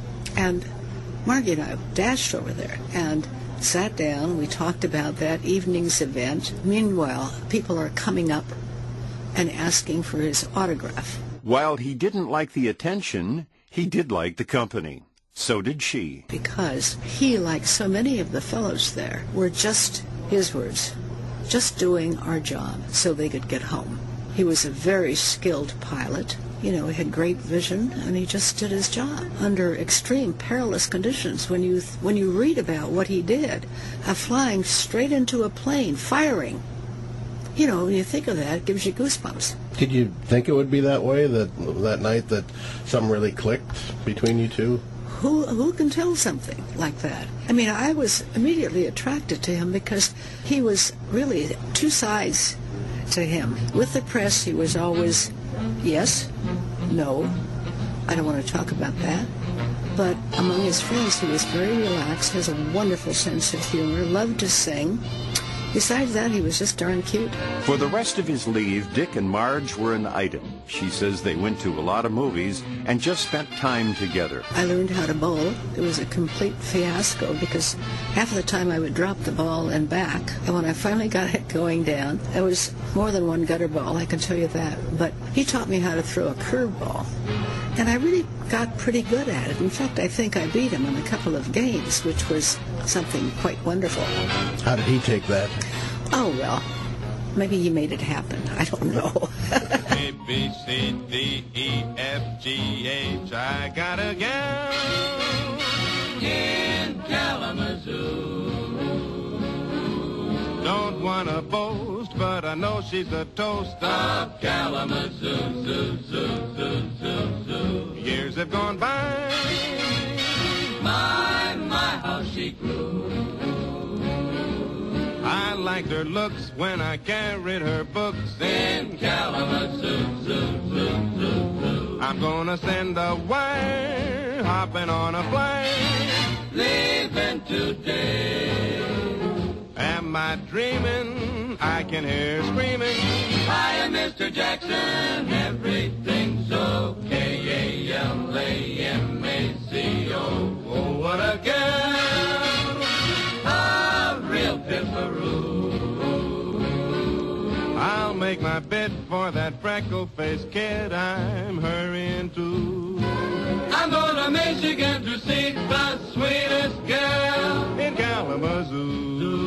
and Margie and I dashed over there and sat down. We talked about that evening's event. Meanwhile, people are coming up and asking for his autograph. While he didn't like the attention, he did like the company. So did she. Because he, like so many of the fellows there, were just, his words, just doing our job so they could get home. He was a very skilled pilot. You know, he had great vision, and he just did his job under extreme perilous conditions. When you when you read about what he did, uh, flying straight into a plane, firing, you know, when you think of that, it gives you goosebumps. Did you think it would be that way, that that night that something really clicked between you two? Who who can tell something like that? I mean, I was immediately attracted to him because he was really two sides to him. With the press, he was always yes, no, I don't want to talk about that. But among his friends, he was very relaxed, has a wonderful sense of humor, loved to sing, besides that, he was just darn cute. For the rest of his leave, Dick and Marge were an item. She says they went to a lot of movies and just spent time together. I learned how to bowl. It was a complete fiasco because half of the time I would drop the ball and back. And when I finally got it going down, it was more than one gutter ball, I can tell you that. But he taught me how to throw a curveball. And I really got pretty good at it. In fact, I think I beat him in a couple of games, which was something quite wonderful. How did he take that? Oh, well, maybe he made it happen. I don't know. A, B, C, D, E, F, G, H, I got a gal in Kalamazoo. Don't want to boast, but I know she's a toast of Kalamazoo. Zoo, zoo, zoo, zoo, zoo. Years have gone by. My, my, how she grew. I liked her looks when I carried her books in Kalamazoo. Zoo, zoo, zoo, zoo. I'm gonna send a wire, hopping on a flight, leaving today. Am I dreaming? I can hear her screaming. Hi, Mister Jackson, everything's okay. A L A M A C O. Oh, what a girl, a real pimperoo. I'll make my bid for that freckle-faced kid I'm hurrying to. I'm going to Michigan to see the sweetest girl in Kalamazoo.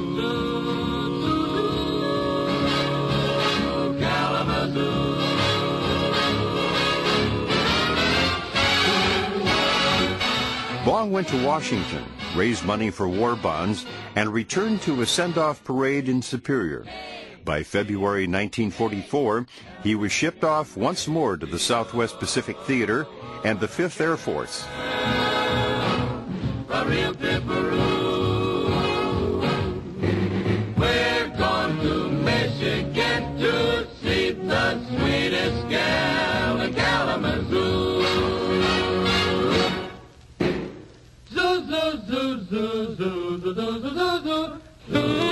Bong went to Washington, raised money for war bonds, and returned to a send-off parade in Superior. By February nineteen forty-four, he was shipped off once more to the Southwest Pacific Theater and the Fifth Air Force. We're going to Michigan to see the sweetest gal in Kalamazoo. Zoo, zoo, zoo, zoo, zoo, zoo, zoo, zoo, zoo, zoo.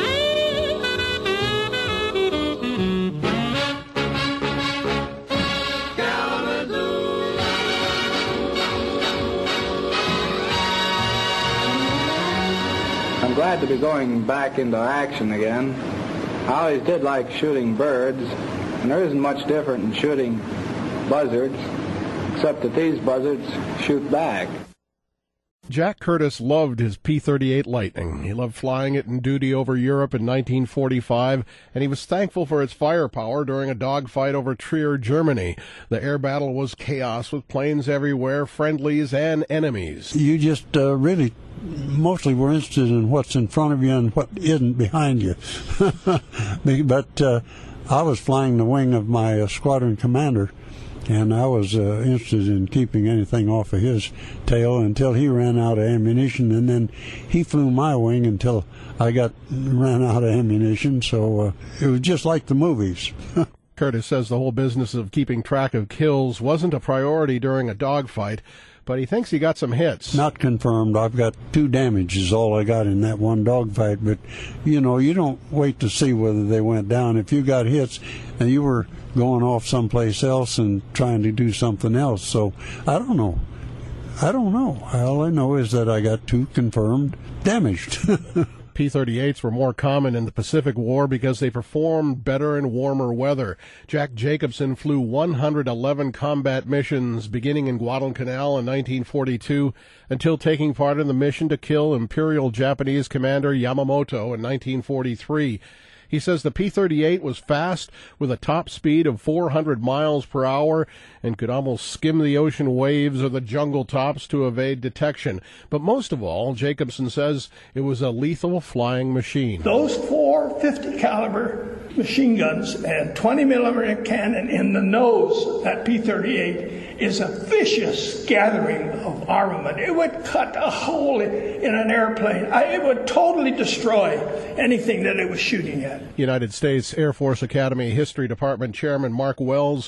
I'm glad to be going back into action again. I always did like shooting birds, and there isn't much different in shooting buzzards, except that these buzzards shoot back. Jack Curtis loved his P thirty-eight Lightning. He loved flying it in duty over Europe in nineteen forty-five, and he was thankful for its firepower during a dogfight over Trier, Germany. The air battle was chaos with planes everywhere, friendlies and enemies. You just uh, really mostly were interested in what's in front of you and what isn't behind you. But uh, I was flying the wing of my uh, squadron commander, and I was uh, interested in keeping anything off of his tail until he ran out of ammunition, and then he flew my wing until I got ran out of ammunition. So uh, it was just like the movies. Curtis says the whole business of keeping track of kills wasn't a priority during a dogfight, but he thinks he got some hits. Not confirmed. I've got two damages, all I got in that one dogfight. But, you know, you don't wait to see whether they went down. If you got hits and you were going off someplace else and trying to do something else. So, I don't know. I don't know. All I know is that I got two confirmed damaged. P thirty-eights were more common in the Pacific War because they performed better in warmer weather. Jack Jacobson flew one hundred eleven combat missions beginning in Guadalcanal in nineteen forty-two until taking part in the mission to kill Imperial Japanese Commander Yamamoto in nineteen forty-three. He says the P thirty-eight was fast with a top speed of four hundred miles per hour and could almost skim the ocean waves or the jungle tops to evade detection. But most of all, Jacobson says it was a lethal flying machine. Those four fifty caliber machine guns and twenty millimeter cannon in the nose, that P thirty-eight, is a vicious gathering of armament. It would cut a hole in an airplane. I, it would totally destroy anything that it was shooting at. United States Air Force Academy History Department Chairman Mark Wells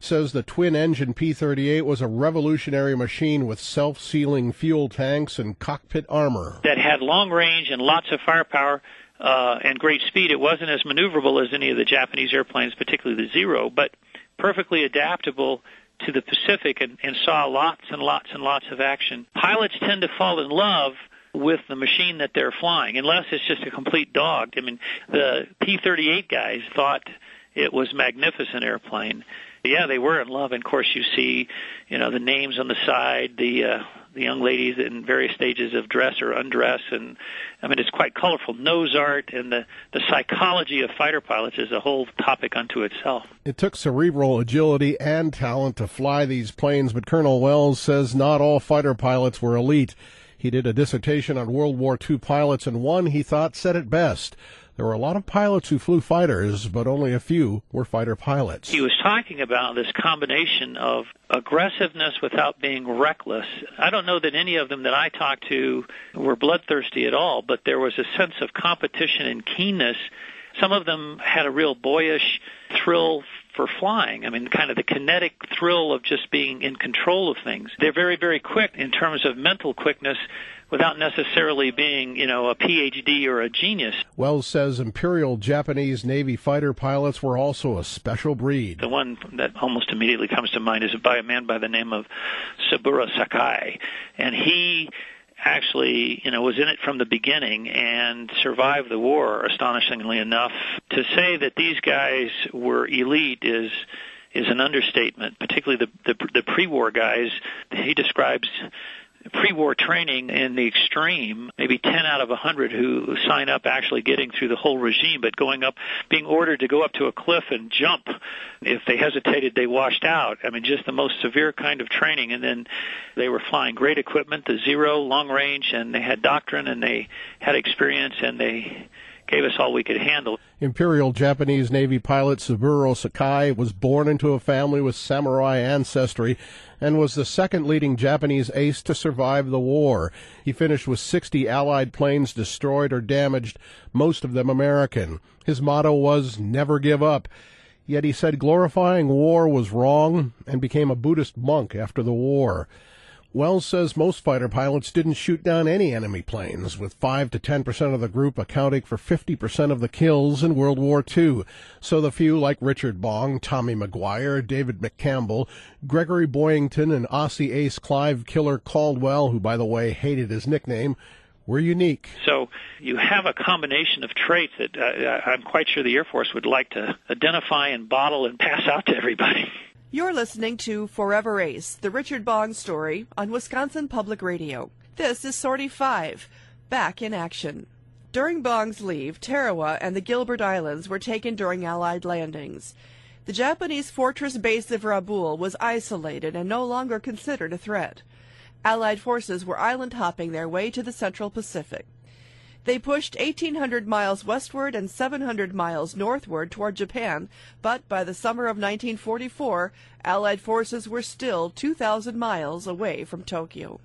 says the twin-engine P thirty-eight was a revolutionary machine with self-sealing fuel tanks and cockpit armor. That had long range and lots of firepower uh, and great speed. It wasn't as maneuverable as any of the Japanese airplanes, particularly the Zero, but perfectly adaptable to the Pacific and, and saw lots and lots and lots of action. Pilots tend to fall in love with the machine that they're flying, unless it's just a complete dog. I mean, the P thirty-eight guys thought it was a magnificent airplane. Yeah, they were in love. And of course, you see, you know, the names on the side, the uh, the young ladies in various stages of dress or undress, and I mean, it's quite colorful. Nose art and the the psychology of fighter pilots is a whole topic unto itself. It took cerebral agility and talent to fly these planes, but Colonel Wells says not all fighter pilots were elite. He did a dissertation on World War Two pilots, and one he thought said it best. There were a lot of pilots who flew fighters, but only a few were fighter pilots. He was talking about this combination of aggressiveness without being reckless. I don't know that any of them that I talked to were bloodthirsty at all, but there was a sense of competition and keenness. Some of them had a real boyish thrill for flying. I mean, kind of the kinetic thrill of just being in control of things. They're very, very quick in terms of mental quickness without necessarily being, you know, a P H D or a genius. Wells says Imperial Japanese Navy fighter pilots were also a special breed. The one that almost immediately comes to mind is by a man by the name of Saburo Sakai. And he actually, you know, was in it from the beginning and survived the war, astonishingly enough. To say that these guys were elite is is an understatement, particularly the the, the pre-war guys. He describes pre-war training in the extreme, maybe ten out of one hundred who sign up actually getting through the whole regime, but going up, being ordered to go up to a cliff and jump. If they hesitated, they washed out. I mean, just the most severe kind of training. And then they were flying great equipment, the Zero, long range, and they had doctrine, and they had experience, and they gave us all we could handle. Imperial Japanese Navy pilot Saburo Sakai was born into a family with samurai ancestry and was the second leading Japanese ace to survive the war. He finished with sixty Allied planes destroyed or damaged, most of them American. His motto was, never give up. Yet he said glorifying war was wrong and became a Buddhist monk after the war. Wells says most fighter pilots didn't shoot down any enemy planes, with five to ten percent of the group accounting for fifty percent of the kills in World War Two. So the few like Richard Bong, Tommy McGuire, David McCampbell, Gregory Boyington, and Aussie ace Clive Killer Caldwell, who, by the way, hated his nickname, were unique. So you have a combination of traits that uh, I'm quite sure the Air Force would like to identify and bottle and pass out to everybody. You're listening to Forever Ace, the Richard Bong story on Wisconsin Public Radio. This is Sortie five, Back in Action. During Bong's leave, Tarawa and the Gilbert Islands were taken during Allied landings. The Japanese fortress base of Rabaul was isolated and no longer considered a threat. Allied forces were island-hopping their way to the Central Pacific. They pushed eighteen hundred miles westward and seven hundred miles northward toward Japan, but by the summer of nineteen forty-four, Allied forces were still two thousand miles away from Tokyo.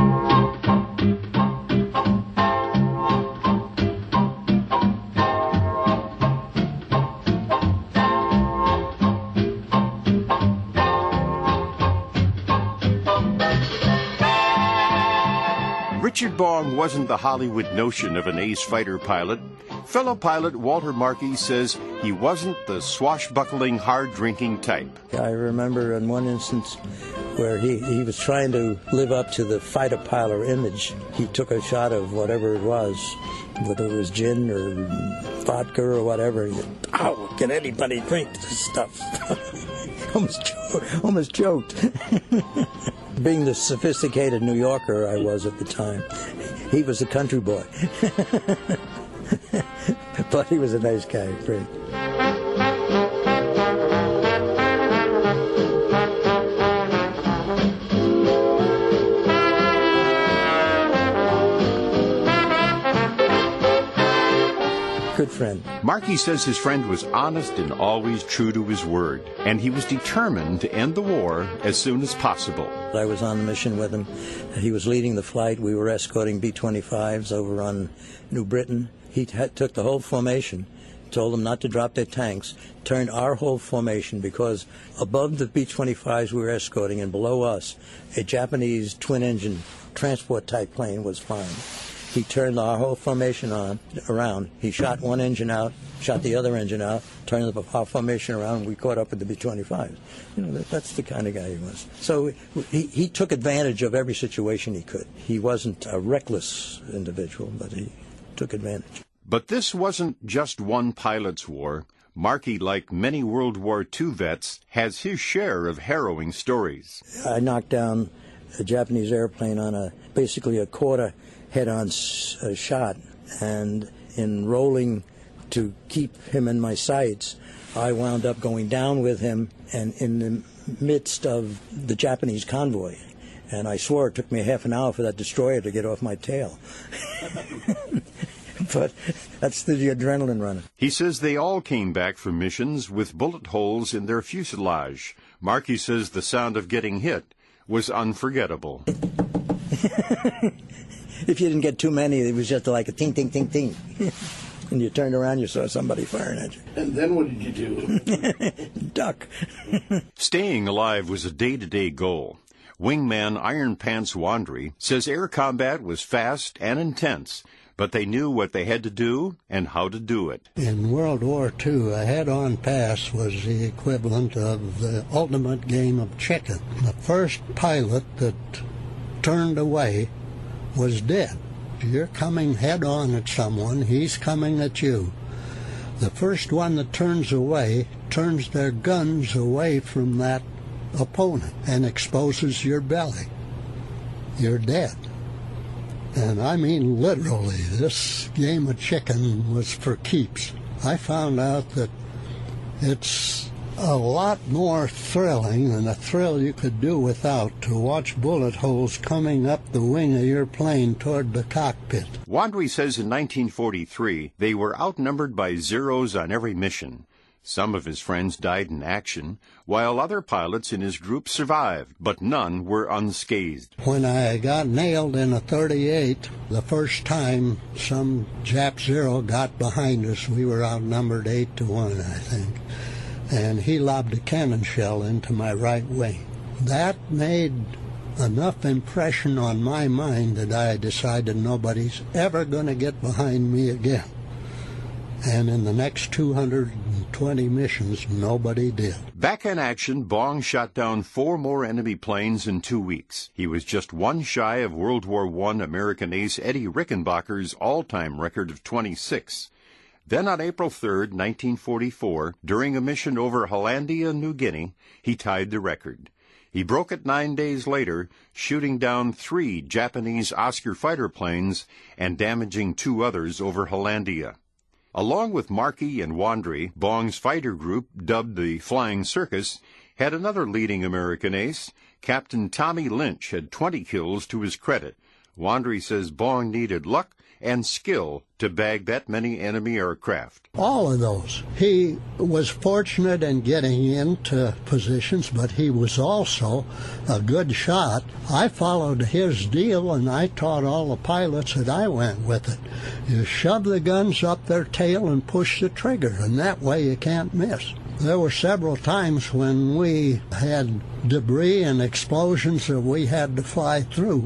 Richard Bong wasn't the Hollywood notion of an ace fighter pilot. Fellow pilot Walter Markey says he wasn't the swashbuckling, hard-drinking type. I remember in one instance where he, he was trying to live up to the fighter pilot image. He took a shot of whatever it was, whether it was gin or vodka or whatever. He said, "How can anybody drink this stuff?" almost, cho- almost choked. Being the sophisticated New Yorker I was at the time, he was a country boy. But he was a nice guy, great. Good friend. Markey says his friend was honest and always true to his word, and he was determined to end the war as soon as possible. I was on the mission with him. He was leading the flight. We were escorting B twenty-fives over on New Britain. He t- took the whole formation told them not to drop their tanks, turned our whole formation, because above the B twenty-fives we were escorting and below us, a Japanese twin-engine transport-type plane was flying. He turned our whole formation on around. He shot one engine out, shot the other engine out, turned the our formation around, and we caught up with the B twenty-fives. You know, that, that's the kind of guy he was. So he, he took advantage of every situation he could. He wasn't a reckless individual, but he took advantage. But this wasn't just one pilot's war. Markey, like many World War Two vets, has his share of harrowing stories. I knocked down a Japanese airplane on a basically a quarter head-on uh, shot, and in rolling to keep him in my sights, I wound up going down with him and in the midst of the Japanese convoy. And I swore it took me half an hour for that destroyer to get off my tail. But that's the adrenaline running. He says they all came back from missions with bullet holes in their fuselage. Markey says the sound of getting hit was unforgettable. If you didn't get too many, it was just like a ting, ting, ting, ting. And you turned around, you saw somebody firing at you. And then what did you do? Duck. Staying alive was a day-to-day goal. Wingman Iron Pants Wandry says air combat was fast and intense, but they knew what they had to do and how to do it. In World War Two, a head-on pass was the equivalent of the ultimate game of chicken. The first pilot that turned away was dead. You're coming head-on at someone, he's coming at you. The first one that turns away turns their guns away from that opponent and exposes your belly. You're dead. And I mean literally, this game of chicken was for keeps. I found out that it's a lot more thrilling than a thrill you could do without to watch bullet holes coming up the wing of your plane toward the cockpit. Wandry says in nineteen forty-three they were outnumbered by Zeros on every mission. Some of his friends died in action, while other pilots in his group survived, but none were unscathed. When I got nailed in a thirty-eight, the first time some Jap Zero got behind us, we were outnumbered eight to one, I think, and he lobbed a cannon shell into my right wing. That made enough impression on my mind that I decided nobody's ever going to get behind me again. And in the next two hundred twenty missions, nobody did. Back in action, Bong shot down four more enemy planes in two weeks. He was just one shy of World War One American ace Eddie Rickenbacher's all-time record of twenty-six. Then on April third, nineteen forty-four, during a mission over Hollandia, New Guinea, he tied the record. He broke it nine days later, shooting down three Japanese Oscar fighter planes and damaging two others over Hollandia. Along with Markey and Wandry, Bong's fighter group, dubbed the Flying Circus, had another leading American ace. Captain Tommy Lynch had twenty kills to his credit. Wandry says Bong needed luck and skill to bag that many enemy aircraft. All of those. He was fortunate in getting into positions, but he was also a good shot. I followed his deal, and I taught all the pilots that I went with it. You shove the guns up their tail and push the trigger, and that way you can't miss. There were several times when we had debris and explosions that we had to fly through.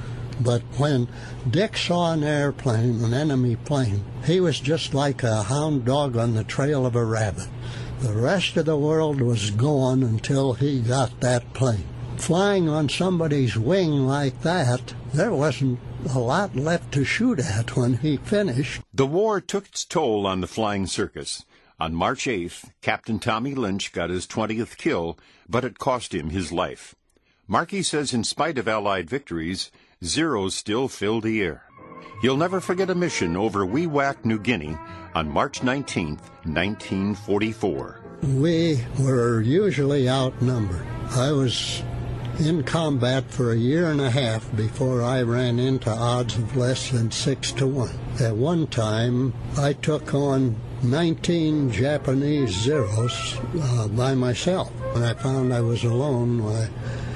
But when Dick saw an airplane, an enemy plane, he was just like a hound dog on the trail of a rabbit. The rest of the world was gone until he got that plane. Flying on somebody's wing like that, there wasn't a lot left to shoot at when he finished. The war took its toll on the Flying Circus. On March eighth, Captain Tommy Lynch got his twentieth kill, but it cost him his life. Markey says in spite of Allied victories, Zeros still filled the air. He'll never forget a mission over Wewak, New Guinea on March nineteenth, nineteen forty-four. We were usually outnumbered. I was in combat for a year and a half before I ran into odds of less than six to one. At one time, I took on nineteen Japanese Zeros uh, by myself. When I found I was alone, I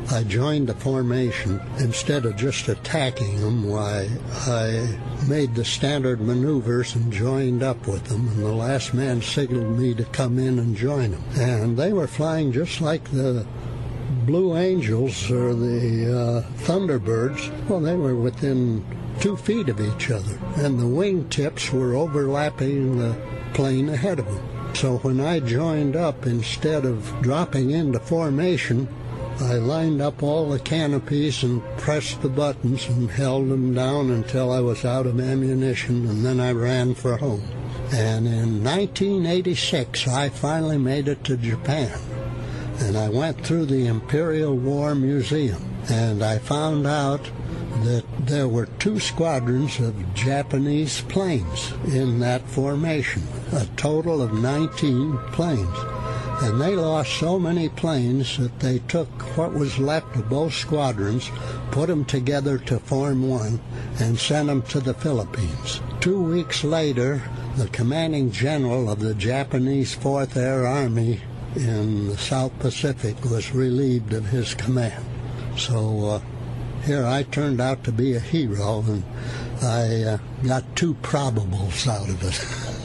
I joined the formation. Instead of just attacking them, why, I made the standard maneuvers and joined up with them, and the last man signaled me to come in and join them. And they were flying just like the Blue Angels or the uh, Thunderbirds. Well, they were within two feet of each other, and the wingtips were overlapping the plane ahead of them. So when I joined up, instead of dropping into formation, I lined up all the canopies and pressed the buttons and held them down until I was out of ammunition, and then I ran for home. And in nineteen eighty-six, I finally made it to Japan. And I went through the Imperial War Museum, and I found out that there were two squadrons of Japanese planes in that formation, a total of nineteen planes. And they lost so many planes that they took what was left of both squadrons, put them together to form one, and sent them to the Philippines. Two weeks later, the commanding general of the Japanese Fourth Air Army in the South Pacific was relieved of his command. So uh, here I turned out to be a hero, and I uh, got two probables out of it.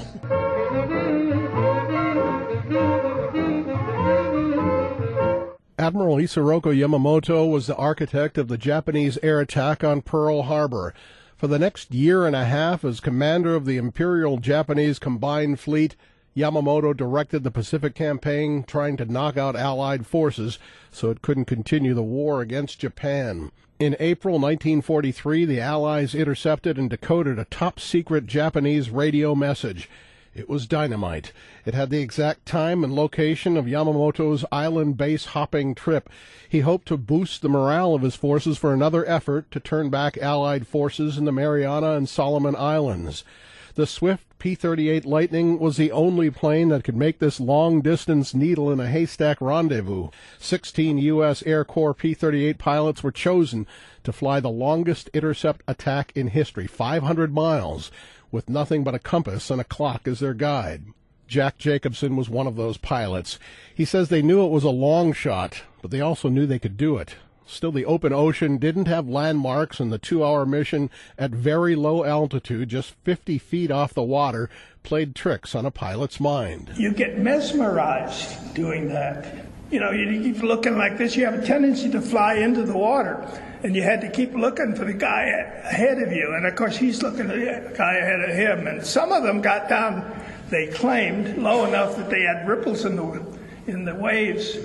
Admiral Isoroku Yamamoto was the architect of the Japanese air attack on Pearl Harbor. For the next year and a half, as commander of the Imperial Japanese Combined Fleet, Yamamoto directed the Pacific Campaign, trying to knock out Allied forces so it couldn't continue the war against Japan. In April nineteen forty-three, the Allies intercepted and decoded a top-secret Japanese radio message. It was dynamite. It had the exact time and location of Yamamoto's island base hopping trip. He hoped to boost the morale of his forces for another effort to turn back Allied forces in the Mariana and Solomon Islands. The swift P thirty-eight Lightning was the only plane that could make this long-distance needle-in-a-haystack rendezvous. Sixteen U S Air Corps P thirty-eight pilots were chosen to fly the longest intercept attack in history, five hundred miles, with nothing but a compass and a clock as their guide. Jack Jacobson was one of those pilots. He says they knew it was a long shot, but they also knew they could do it. Still, the open ocean didn't have landmarks, and the two-hour mission at very low altitude, just fifty feet off the water, played tricks on a pilot's mind. You get mesmerized doing that. You know, you keep looking like this, you have a tendency to fly into the water, and you had to keep looking for the guy ahead of you, and of course he's looking at the guy ahead of him, and some of them got down, they claimed, low enough that they had ripples in the, in the waves.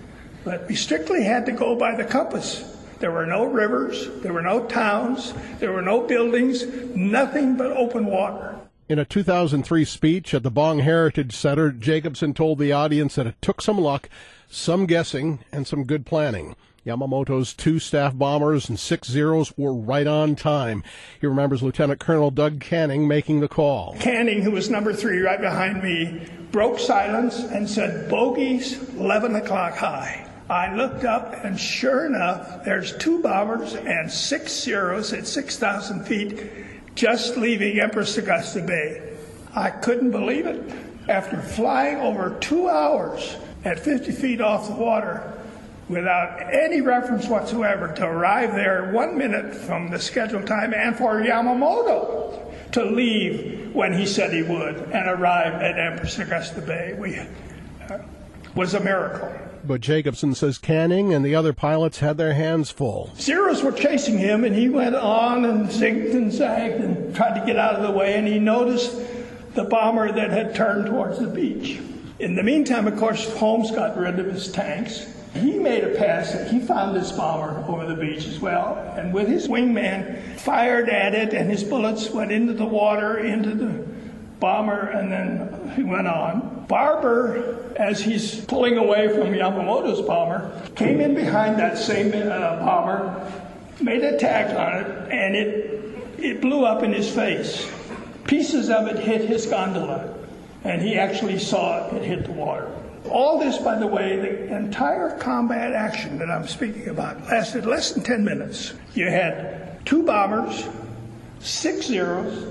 But we strictly had to go by the compass. There were no rivers, there were no towns, there were no buildings, nothing but open water. In a two thousand three speech at the Bong Heritage Center, Jacobson told the audience that it took some luck, some guessing, and some good planning. Yamamoto's two staff bombers and six Zeros were right on time. He remembers Lieutenant Colonel Doug Canning making the call. Canning, who was number three right behind me, broke silence and said, "Bogies, eleven o'clock high." I looked up, and sure enough, there's two bombers and six Zeros at six thousand feet just leaving Empress Augusta Bay. I couldn't believe it. After flying over two hours at fifty feet off the water without any reference whatsoever to arrive there one minute from the scheduled time, and for Yamamoto to leave when he said he would and arrive at Empress Augusta Bay we, uh, was a miracle. But Jacobson says Canning and the other pilots had their hands full. Zeros were chasing him, and he went on and zigged and zagged and tried to get out of the way, and he noticed the bomber that had turned towards the beach. In the meantime, of course, Holmes got rid of his tanks. He made a pass. He found this bomber over the beach as well, and with his wingman, fired at it, and his bullets went into the water, into the bomber, and then he went on. Barber, as he's pulling away from Yamamoto's bomber, came in behind that same uh, bomber, made an attack on it, and it it blew up in his face. Pieces of it hit his gondola, and he actually saw it hit the water. All this, by the way, the entire combat action that I'm speaking about lasted less than ten minutes. You had two bombers, six Zeros,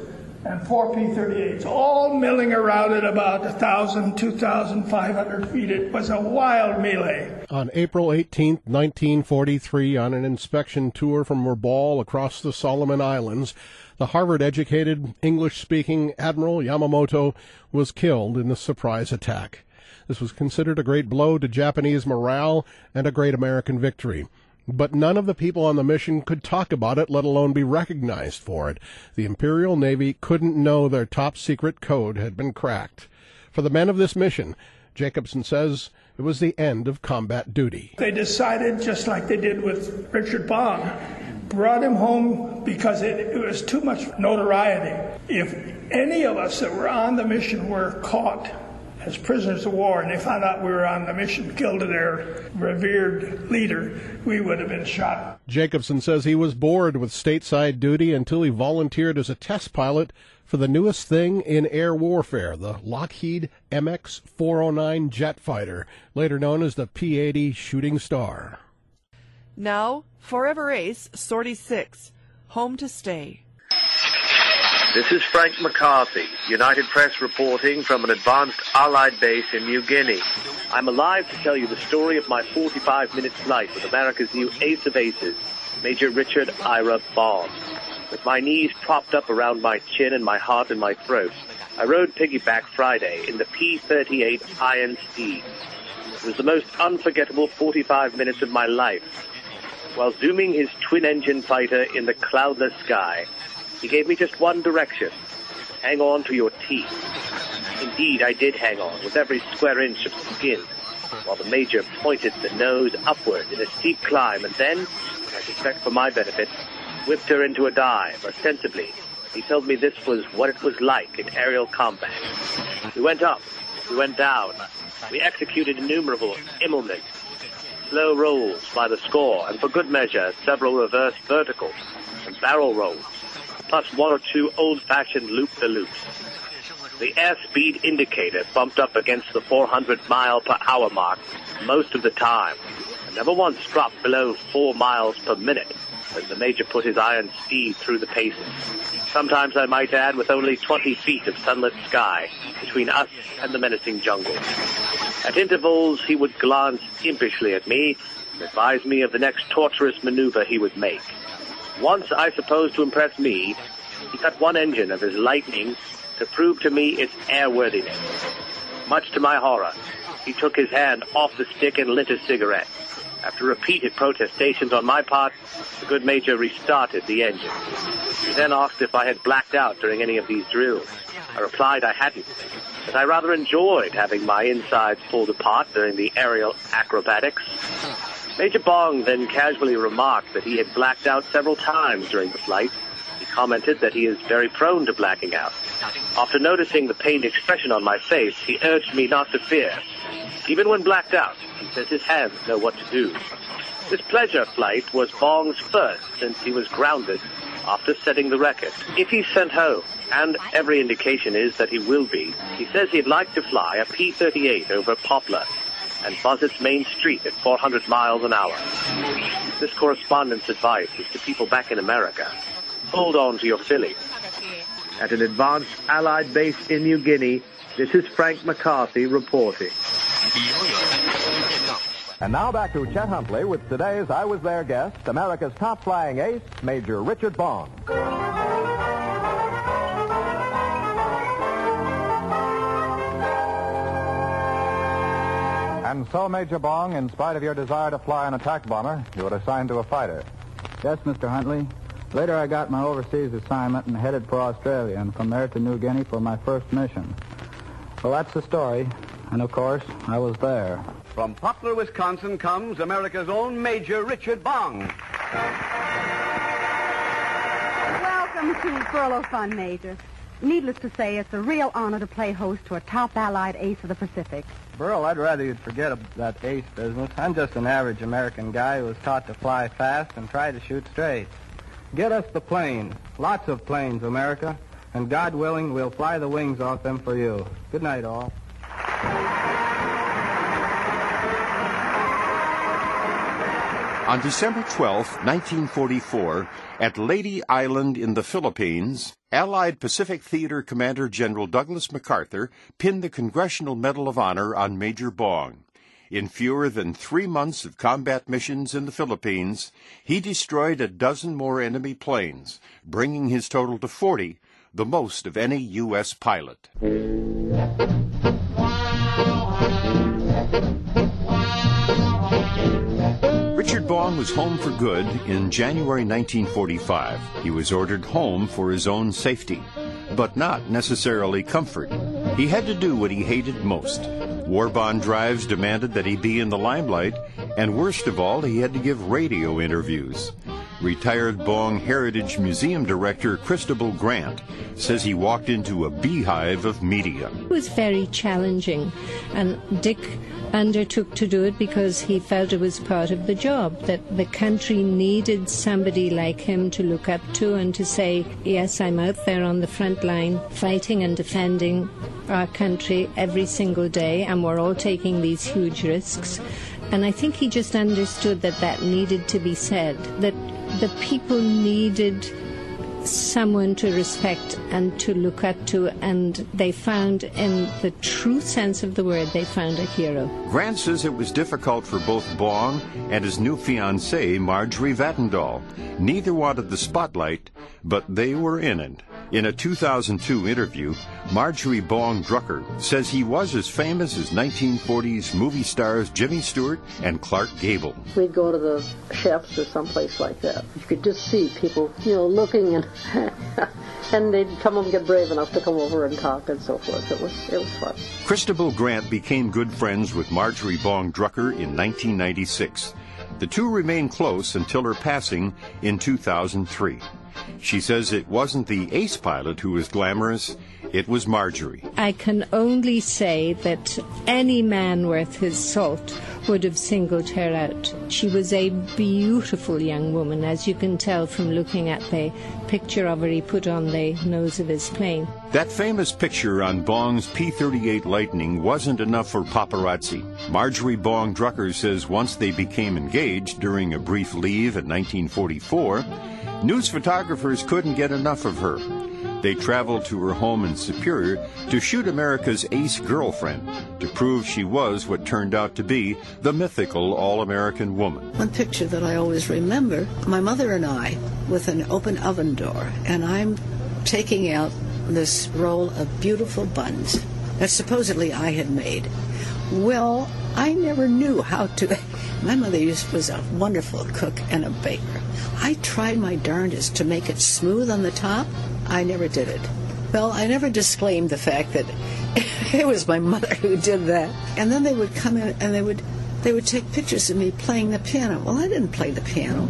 and four P thirty-eights, all milling around at about one thousand, two thousand five hundred feet. It was a wild melee. On April eighteenth, nineteen forty-three, on an inspection tour from Rabaul across the Solomon Islands, the Harvard-educated, English-speaking Admiral Yamamoto was killed in the surprise attack. This was considered a great blow to Japanese morale and a great American victory. But none of the people on the mission could talk about it, let alone be recognized for it. The Imperial Navy couldn't know their top-secret code had been cracked. For the men of this mission, Jacobson says it was the end of combat duty. They decided, just like they did with Richard Bong, brought him home because it, it was too much notoriety. If any of us that were on the mission were caught as prisoners of war and they found out we were on the mission, killed their revered leader, we would have been shot. Jacobson says he was bored with stateside duty until he volunteered as a test pilot for the newest thing in air warfare, the Lockheed M X four oh nine jet fighter, later known as the P eighty Shooting Star. Now, Forever Ace, Sortie six, Home to Stay. This is Frank McCarthy, United Press reporting from an advanced Allied base in New Guinea. I'm alive to tell you the story of my forty-five minute flight with America's new ace of aces, Major Richard Ira Bong. With my knees propped up around my chin and my heart in my throat, I rode piggyback Friday in the P thirty-eight Iron Steed. It was the most unforgettable forty-five minutes of my life. While zooming his twin-engine fighter in the cloudless sky, he gave me just one direction: hang on to your teeth. Indeed, I did hang on with every square inch of skin, while the Major pointed the nose upward in a steep climb and then, I suspect for my benefit, whipped her into a dive. Ostensibly, he told me this was what it was like in aerial combat. We went up, we went down, we executed innumerable immelments, slow rolls by the score, and for good measure, several reverse verticals and barrel rolls, plus one or two old-fashioned loop-the-loops. The airspeed indicator bumped up against the four hundred mile per hour mark most of the time, and never once dropped below four miles per minute as the Major put his iron steed through the paces. Sometimes, I might add, with only twenty feet of sunlit sky between us and the menacing jungle. At intervals, he would glance impishly at me and advise me of the next torturous maneuver he would make. Once, I suppose to impress me, he cut one engine of his Lightning to prove to me its airworthiness. Much to my horror, he took his hand off the stick and lit a cigarette. After repeated protestations on my part, the good Major restarted the engine. He then asked if I had blacked out during any of these drills. I replied I hadn't, that I rather enjoyed having my insides pulled apart during the aerial acrobatics. Major Bong then casually remarked that he had blacked out several times during the flight. He commented that he is very prone to blacking out. After noticing the pained expression on my face, he urged me not to fear. Even when blacked out, he says his hands know what to do. This pleasure flight was Bong's first since he was grounded after setting the record. If he's sent home, and every indication is that he will be, he says he'd like to fly a P thirty-eight over Poplar and buzz its main street at four hundred miles an hour. This correspondent's advice is to people back in America: hold on to your filly. At an advanced Allied base in New Guinea, this is Frank McCarthy reporting. And now back to Chet Huntley with today's I Was There guest, America's top flying ace, Major Richard Bong. And so, Major Bong, in spite of your desire to fly an attack bomber, you were assigned to a fighter. Yes, Mister Huntley. Later I got my overseas assignment and headed for Australia, and from there to New Guinea for my first mission. Well, that's the story. And, of course, I was there. From Poplar, Wisconsin, comes America's own Major Richard Bong. Welcome to Furlough Fun, Major. Needless to say, it's a real honor to play host to a top Allied ace of the Pacific. Burl, I'd rather you'd forget that ace business. I'm just an average American guy who was taught to fly fast and try to shoot straight. Get us the plane. Lots of planes, America. And God willing, we'll fly the wings off them for you. Good night, all. On December twelfth, nineteen forty-four, at Leyte Island in the Philippines, Allied Pacific Theater Commander General Douglas MacArthur pinned the Congressional Medal of Honor on Major Bong. In fewer than three months of combat missions in the Philippines, he destroyed a dozen more enemy planes, bringing his total to forty, the most of any U S pilot. Richard Bong was home for good in January nineteen forty-five. He was ordered home for his own safety, but not necessarily comfort. He had to do what he hated most. War bond drives demanded that he be in the limelight, and worst of all, he had to give radio interviews. Retired Bong Heritage Museum Director Christabel Grant says he walked into a beehive of media. It was very challenging, and Dick undertook to do it because he felt it was part of the job, that the country needed somebody like him to look up to and to say, yes, I'm out there on the front line fighting and defending our country every single day, and we're all taking these huge risks. And I think he just understood that that needed to be said, that the people needed someone to respect and to look up to, and they found, in the true sense of the word, they found a hero. Grant says it was difficult for both Bong and his new fiancée, Marjorie Vattendahl. Neither wanted the spotlight, but they were in it. In a two thousand two interview, Marjorie Bong Drucker says he was as famous as nineteen forties movie stars Jimmy Stewart and Clark Gable. We'd go to the chefs or someplace like that. You could just see people, you know, looking, and and they'd come and get brave enough to come over and talk and so forth. It was it was fun. Christabel Grant became good friends with Marjorie Bong Drucker in nineteen ninety-six. The two remained close until her passing in two thousand three. She says it wasn't the ace pilot who was glamorous, it was Marjorie. I can only say that any man worth his salt would have singled her out. She was a beautiful young woman, as you can tell from looking at the picture of her he put on the nose of his plane. That famous picture on Bong's P thirty-eight Lightning wasn't enough for paparazzi. Marjorie Bong Drucker says once they became engaged during a brief leave in nineteen forty-four, news photographers couldn't get enough of her. They traveled to her home in Superior to shoot America's ace girlfriend, to prove she was what turned out to be the mythical all-American woman. One picture that I always remember, my mother and I with an open oven door, and I'm taking out this roll of beautiful buns that supposedly I had made. Well, I never knew how to. My mother was a wonderful cook and a baker. I tried my darndest to make it smooth on the top. I never did it. Well, I never disclaimed the fact that it was my mother who did that. And then they would come in and they would they would take pictures of me playing the piano. Well, I didn't play the piano.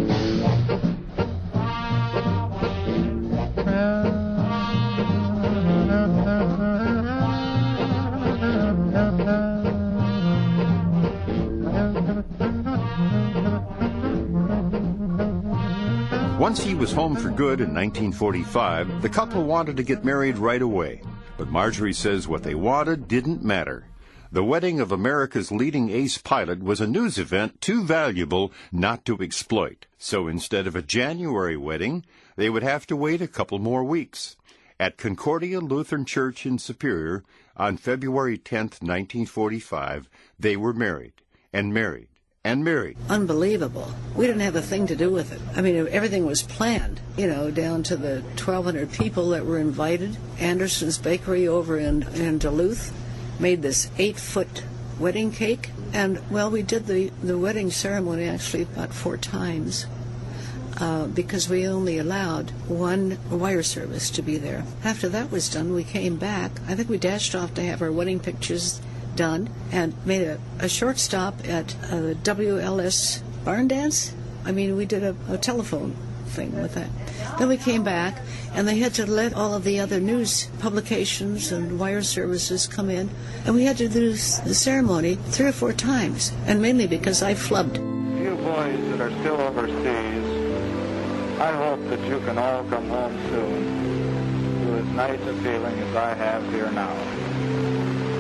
Once he was home for good in nineteen forty-five, the couple wanted to get married right away. But Marjorie says what they wanted didn't matter. The wedding of America's leading ace pilot was a news event too valuable not to exploit. So instead of a January wedding, they would have to wait a couple more weeks. At Concordia Lutheran Church in Superior, on February tenth, nineteen forty-five, they were married, and married, and married. Unbelievable. We didn't have a thing to do with it. I mean, everything was planned, you know, down to the twelve hundred people that were invited. Anderson's Bakery over in, in Duluth made this eight-foot wedding cake. And, well, we did the, the wedding ceremony actually about four times uh, because we only allowed one wire service to be there. After that was done, we came back. I think we dashed off to have our wedding pictures done and made a, a short stop at uh, W L S Barn Dance. I mean, we did a, a telephone thing with that. Then we came back, and they had to let all of the other news publications and wire services come in, and we had to do the ceremony three or four times, and mainly because I flubbed. You boys that are still overseas, I hope that you can all come home soon to as nice a feeling as I have here now.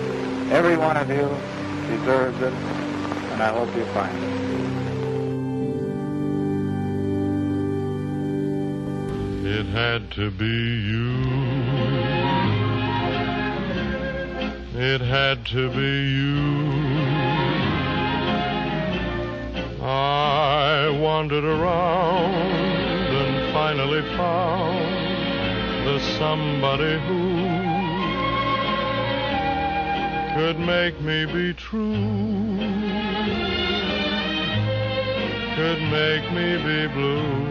Every one of you deserves it, and I hope you find it. It had to be you. It had to be you. I wandered around and finally found the somebody who could make me be true, could make me be blue,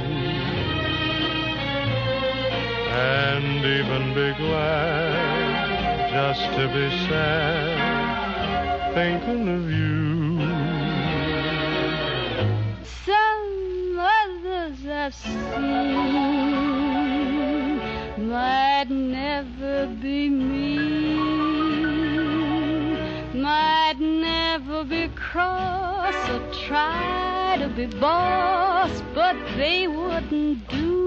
and even be glad just to be sad, thinking of you. Some others I've seen might never be me, might never be cross or try to be boss, but they wouldn't do.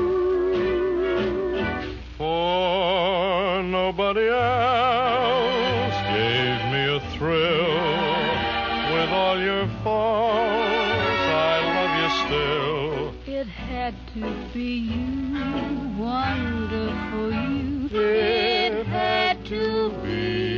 For nobody else gave me a thrill. With all your faults, I love you still. It had to be you, wonderful you. It had to be.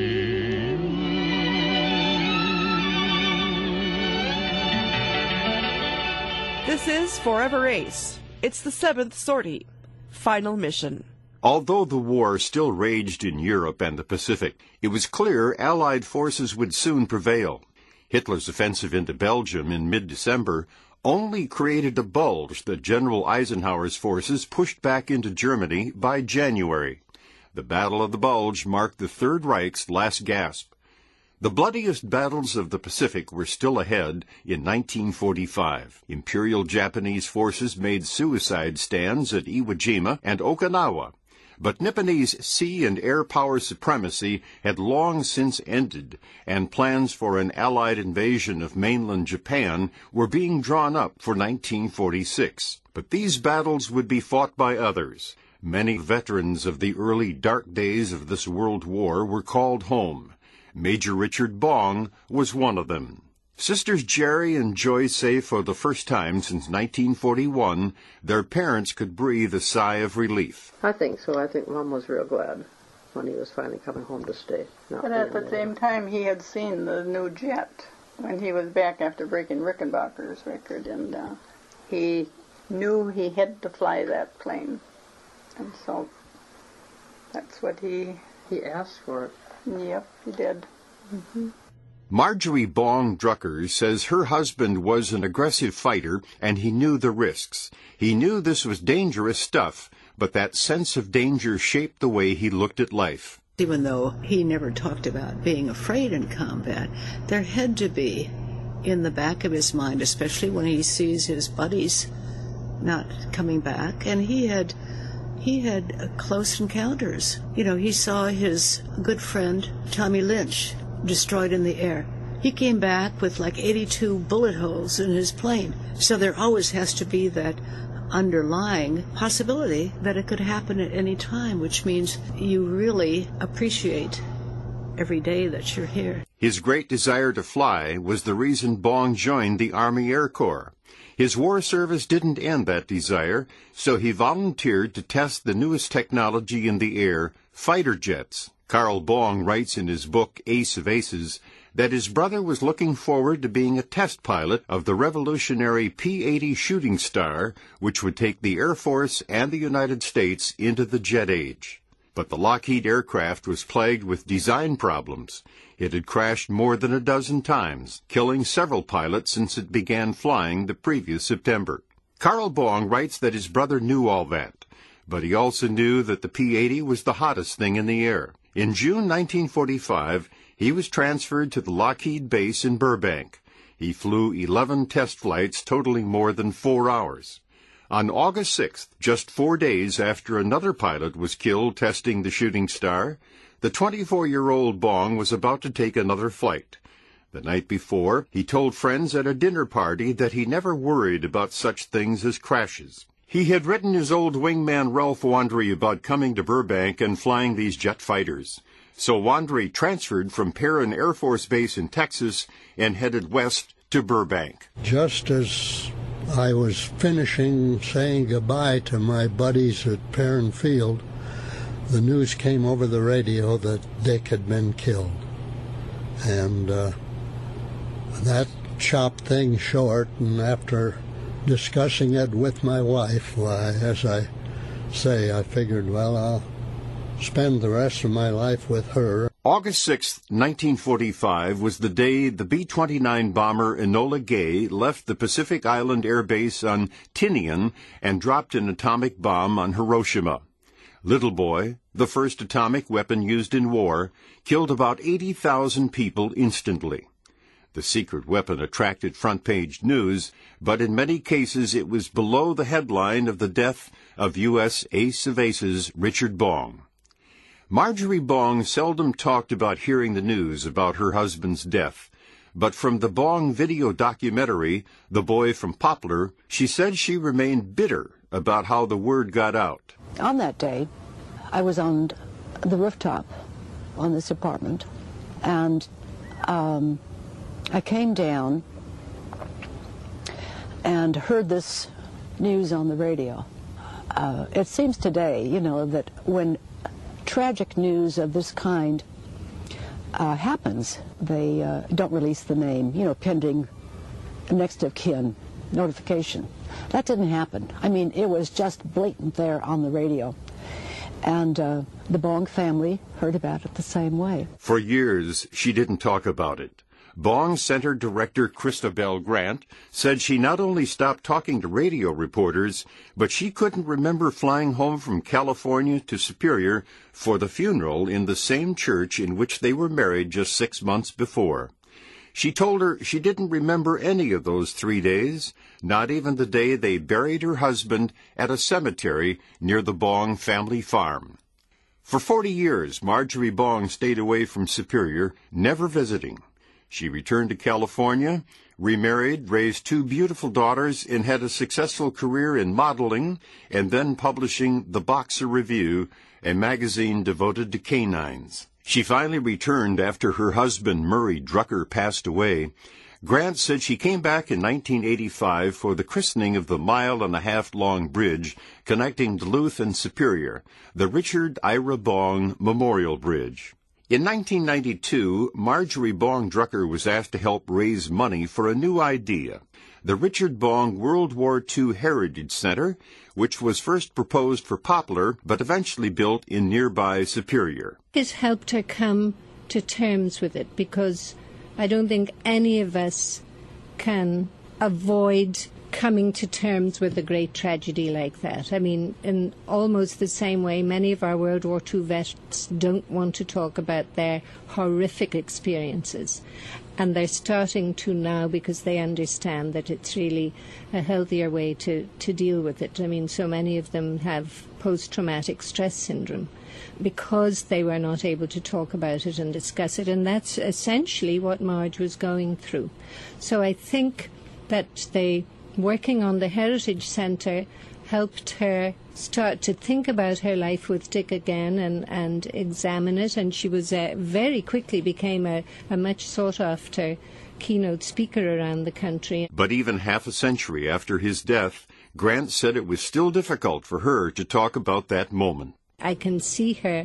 This is Forever Ace. It's the seventh sortie. Final mission. Although the war still raged in Europe and the Pacific, it was clear Allied forces would soon prevail. Hitler's offensive into Belgium in mid-December only created a bulge that General Eisenhower's forces pushed back into Germany by January. The Battle of the Bulge marked the Third Reich's last gasp. The bloodiest battles of the Pacific were still ahead in nineteen forty-five. Imperial Japanese forces made suicide stands at Iwo Jima and Okinawa. But Nipponese sea and air power supremacy had long since ended, and plans for an Allied invasion of mainland Japan were being drawn up for nineteen forty-six. But these battles would be fought by others. Many veterans of the early dark days of this world war were called home. Major Richard Bong was one of them. Sisters Jerry and Joy say for the first time since nineteen forty-one, their parents could breathe a sigh of relief. I think so. I think Mom was real glad when he was finally coming home to stay. Not But at the same time, he had seen the new jet when he was back after breaking Rickenbacker's record, and uh, he knew he had to fly that plane. And so that's what he... He asked for it. Yep, he did. Mm-hmm. Marjorie Bong Drucker says her husband was an aggressive fighter and he knew the risks. He knew this was dangerous stuff, but that sense of danger shaped the way he looked at life. Even though he never talked about being afraid in combat, there had to be in the back of his mind, especially when he sees his buddies not coming back, and he had he had close encounters. You know, he saw his good friend Tommy Lynch destroyed in the air. He came back with like eighty-two bullet holes in his plane. So there always has to be that underlying possibility that it could happen at any time, which means you really appreciate every day that you're here. His great desire to fly was the reason Bong joined the Army Air Corps. His war service didn't end that desire, so he volunteered to test the newest technology in the air, fighter jets. Carl Bong writes in his book, Ace of Aces, that his brother was looking forward to being a test pilot of the revolutionary P eighty Shooting Star, which would take the Air Force and the United States into the jet age. But the Lockheed aircraft was plagued with design problems. It had crashed more than a dozen times, killing several pilots since it began flying the previous September. Carl Bong writes that his brother knew all that, but he also knew that the P eighty was the hottest thing in the air. In June nineteen forty-five, he was transferred to the Lockheed base in Burbank. He flew eleven test flights totaling more than four hours. On August sixth, just four days after another pilot was killed testing the Shooting Star, the twenty-four-year-old Bong was about to take another flight. The night before, he told friends at a dinner party that he never worried about such things as crashes. He had written his old wingman Ralph Wandry about coming to Burbank and flying these jet fighters. So Wandry transferred from Perrin Air Force Base in Texas and headed west to Burbank. Just as I was finishing saying goodbye to my buddies at Perrin Field, the news came over the radio that Dick had been killed. And uh, that chopped things short, and after discussing it with my wife, why, as I say, I figured, well, I'll spend the rest of my life with her. August sixth, nineteen forty-five was the day the B twenty-nine bomber Enola Gay left the Pacific Island Air Base on Tinian and dropped an atomic bomb on Hiroshima. Little Boy, the first atomic weapon used in war, killed about eighty thousand people instantly. The secret weapon attracted front-page news, but in many cases it was below the headline of the death of U S ace of aces Richard Bong. Marjorie Bong seldom talked about hearing the news about her husband's death, but from the Bong video documentary, The Boy from Poplar, she said she remained bitter about how the word got out. On that day, I was on the rooftop on this apartment, and um, I came down and heard this news on the radio. Uh, it seems today, you know, that when tragic news of this kind uh, happens, they uh, don't release the name, you know, pending next of kin notification. That didn't happen. I mean, it was just blatant there on the radio. And uh, the Bong family heard about it the same way. For years, she didn't talk about it. Bong Center Director Christabel Grant said she not only stopped talking to radio reporters, but she couldn't remember flying home from California to Superior for the funeral in the same church in which they were married just six months before. She told her she didn't remember any of those three days, not even the day they buried her husband at a cemetery near the Bong family farm. For forty years, Marjorie Bong stayed away from Superior, never visiting. She returned to California, remarried, raised two beautiful daughters, and had a successful career in modeling and then publishing The Boxer Review, a magazine devoted to canines. She finally returned after her husband, Murray Drucker, passed away. Grant said she came back in nineteen eighty-five for the christening of the mile-and-a-half-long bridge connecting Duluth and Superior, the Richard Ira Bong Memorial Bridge. In nineteen ninety-two, Marjorie Bong Drucker was asked to help raise money for a new idea, the Richard Bong World War Two Heritage Center, which was first proposed for Poplar, but eventually built in nearby Superior. It helped her come to terms with it, because I don't think any of us can avoid coming to terms with a great tragedy like that. I mean, in almost the same way, many of our World War Two vets don't want to talk about their horrific experiences. And they're starting to now, because they understand that it's really a healthier way to, to deal with it. I mean, so many of them have post-traumatic stress syndrome because they were not able to talk about it and discuss it. And that's essentially what Marge was going through. So I think that they, working on the Heritage Centre, helped her start to think about her life with Dick again and, and examine it. And she was uh, very quickly became a, a much sought-after keynote speaker around the country. But even half a century after his death, Grant said it was still difficult for her to talk about that moment. I can see her,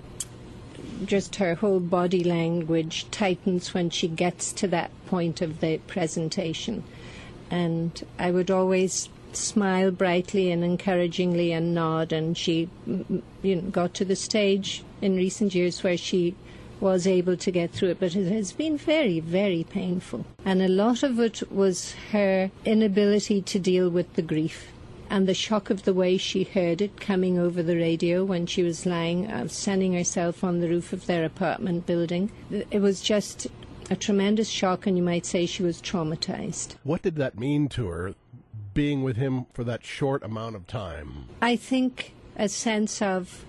just her whole body language tightens when she gets to that point of the presentation. And I would always smile brightly and encouragingly and nod, and she you know, got to the stage in recent years where she was able to get through it, but it has been very, very painful. And a lot of it was her inability to deal with the grief and the shock of the way she heard it coming over the radio when she was lying, uh, sunning herself on the roof of their apartment building. It was just a tremendous shock, and you might say she was traumatized. What did that mean to her, being with him for that short amount of time? I think a sense of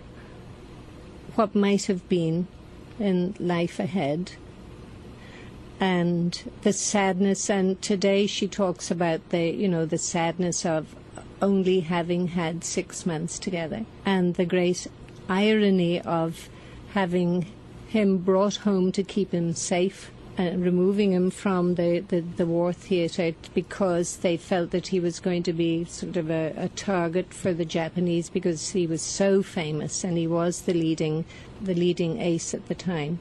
what might have been in life ahead, and the sadness. And today she talks about the, you know, the sadness of only having had six months together, and the great irony of having him brought home to keep him safe uh, removing him from the, the, the war theatre because they felt that he was going to be sort of a, a target for the Japanese because he was so famous and he was the leading the leading ace at the time.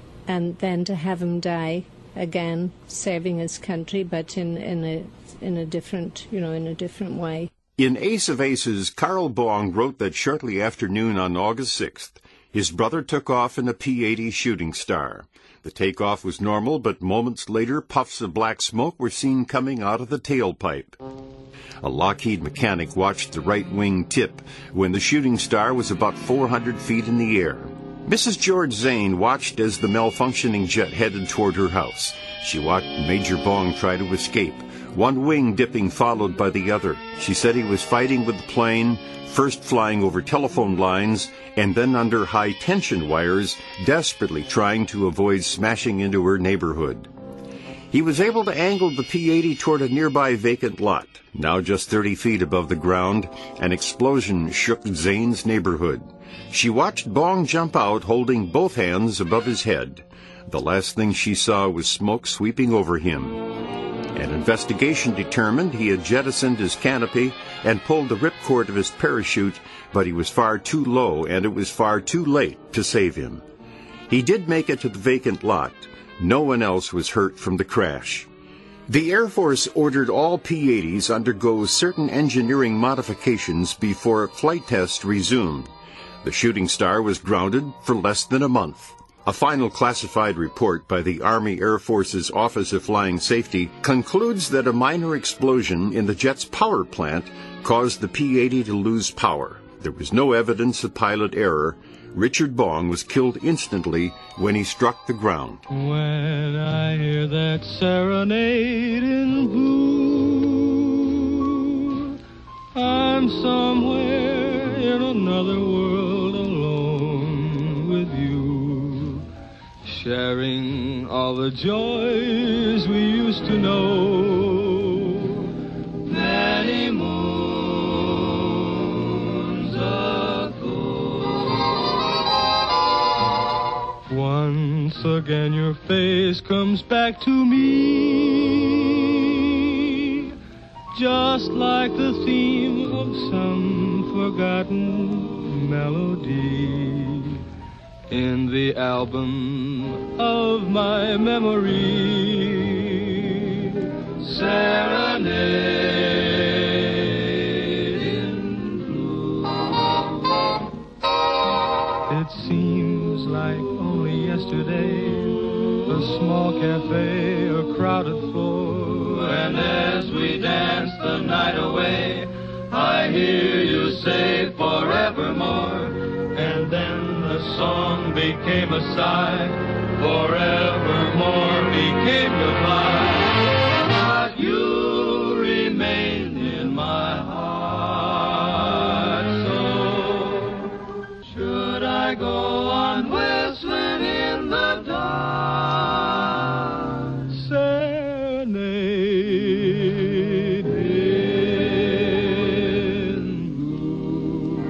And then to have him die again, serving his country, but in, in a in a different you know in a different way. In Ace of Aces, Carl Bong wrote that shortly after noon on August sixth, his brother took off in a P eighty Shooting Star. The takeoff was normal, but moments later, puffs of black smoke were seen coming out of the tailpipe. A Lockheed mechanic watched the right wing tip when the Shooting Star was about four hundred feet in the air. Missus George Zane watched as the malfunctioning jet headed toward her house. She watched Major Bong try to escape, one wing dipping followed by the other. She said he was fighting with the plane, first flying over telephone lines and then under high-tension wires, desperately trying to avoid smashing into her neighborhood. He was able to angle the P eighty toward a nearby vacant lot. Now just thirty feet above the ground, an explosion shook Zane's neighborhood. She watched Bong jump out, holding both hands above his head. The last thing she saw was smoke sweeping over him. An investigation determined he had jettisoned his canopy and pulled the ripcord of his parachute, but he was far too low and it was far too late to save him. He did make it to the vacant lot. No one else was hurt from the crash. The Air Force ordered all P eighties undergo certain engineering modifications before flight tests resumed. The Shooting Star was grounded for less than a month. A final classified report by the Army Air Force's Office of Flying Safety concludes that a minor explosion in the jet's power plant caused the P eighty to lose power. There was no evidence of pilot error. Richard Bong was killed instantly when he struck the ground. When I hear that serenade in blue, I'm somewhere in another world alone with you, sharing all the joys we used to know. Many moons ago. Once again your face comes back to me, just like the theme of some forgotten melody in the album of my memory. Serenade in blue. It seems like only yesterday, a small cafe, a crowded floor, and as we dance the night away, I hear you say forevermore, and then the song became a sigh, forevermore became goodbye, but you remain in my heart. So should I go on whistling in the dark, serenade in blue.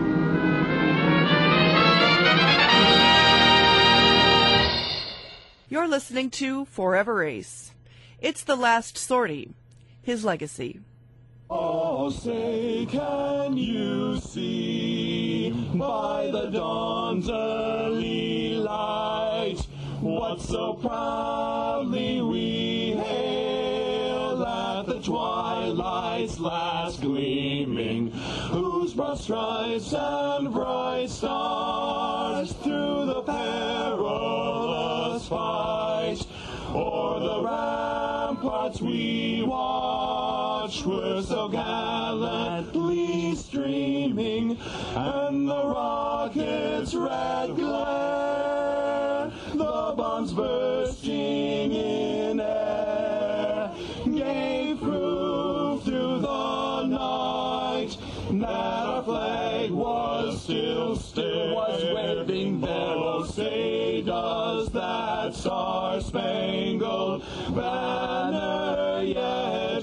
You're listening to Forever Ace. It's the last sortie, his legacy. Oh, say, can you see by the dawn's early light what so proudly we hail at the twilight's last gleaming, whose broad stripes and bright stars through the perilous fight o'er the ramparts we watched were so gallantly streaming, and the rocket's red glare, the bombs bursting in air, gave proof through the night that our flag was still still, was waving there. Oh, say, does that star-spangled banner yet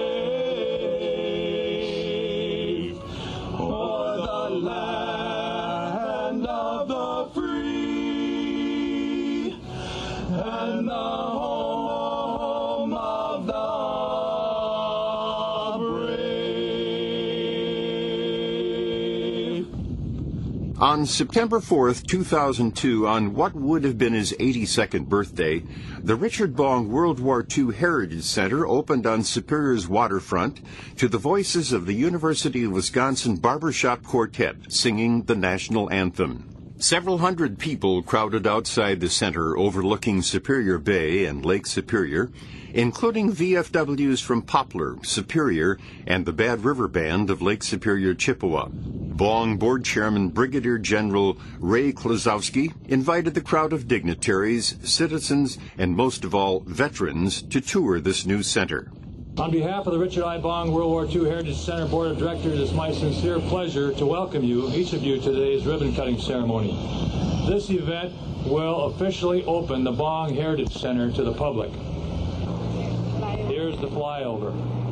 wave o'er the land of the free and the home On September fourth, two thousand two, on what would have been his eighty-second birthday, the Richard Bong World War Two Heritage Center opened on Superior's waterfront to the voices of the University of Wisconsin Barbershop Quartet singing the national anthem. Several hundred people crowded outside the center overlooking Superior Bay and Lake Superior, including V F Ws from Poplar, Superior, and the Bad River Band of Lake Superior, Chippewa. Bong Board Chairman Brigadier General Ray Klosowski invited the crowd of dignitaries, citizens, and most of all, veterans to tour this new center. On behalf of the Richard I. Bong World War Two Heritage Center Board of Directors, it's my sincere pleasure to welcome you, each of you, to today's ribbon-cutting ceremony. This event will officially open the Bong Heritage Center to the public. Here's the flyover.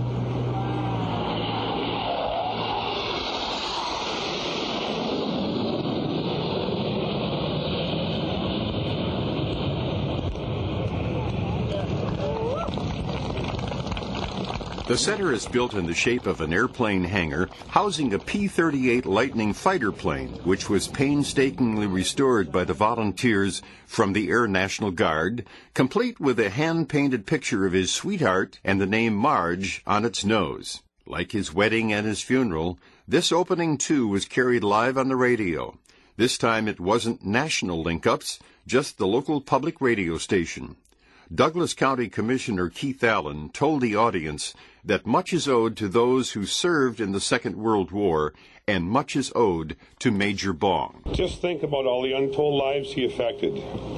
The center is built in the shape of an airplane hangar housing a P thirty-eight Lightning fighter plane, which was painstakingly restored by the volunteers from the Air National Guard, complete with a hand-painted picture of his sweetheart and the name Marge on its nose. Like his wedding and his funeral, this opening too was carried live on the radio. This time it wasn't national link-ups, just the local public radio station. Douglas County Commissioner Keith Allen told the audience that much is owed to those who served in the Second World War, and much is owed to Major Bong. Just think about all the untold lives he affected.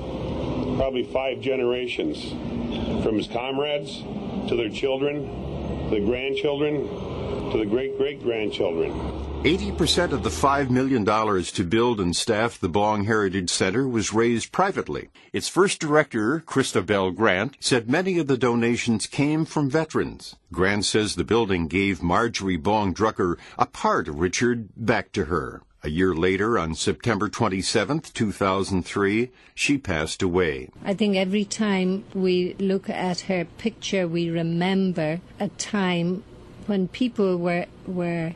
Probably five generations, from his comrades to their children, to the grandchildren, to the great-great-grandchildren. eighty percent of the five million dollars to build and staff the Bong Heritage Center was raised privately. Its first director, Christabel Grant, said many of the donations came from veterans. Grant says the building gave Marjorie Bong Drucker a part of Richard back to her. A year later, on September twenty-seventh, two thousand three, she passed away. I think every time we look at her picture, we remember a time when people were were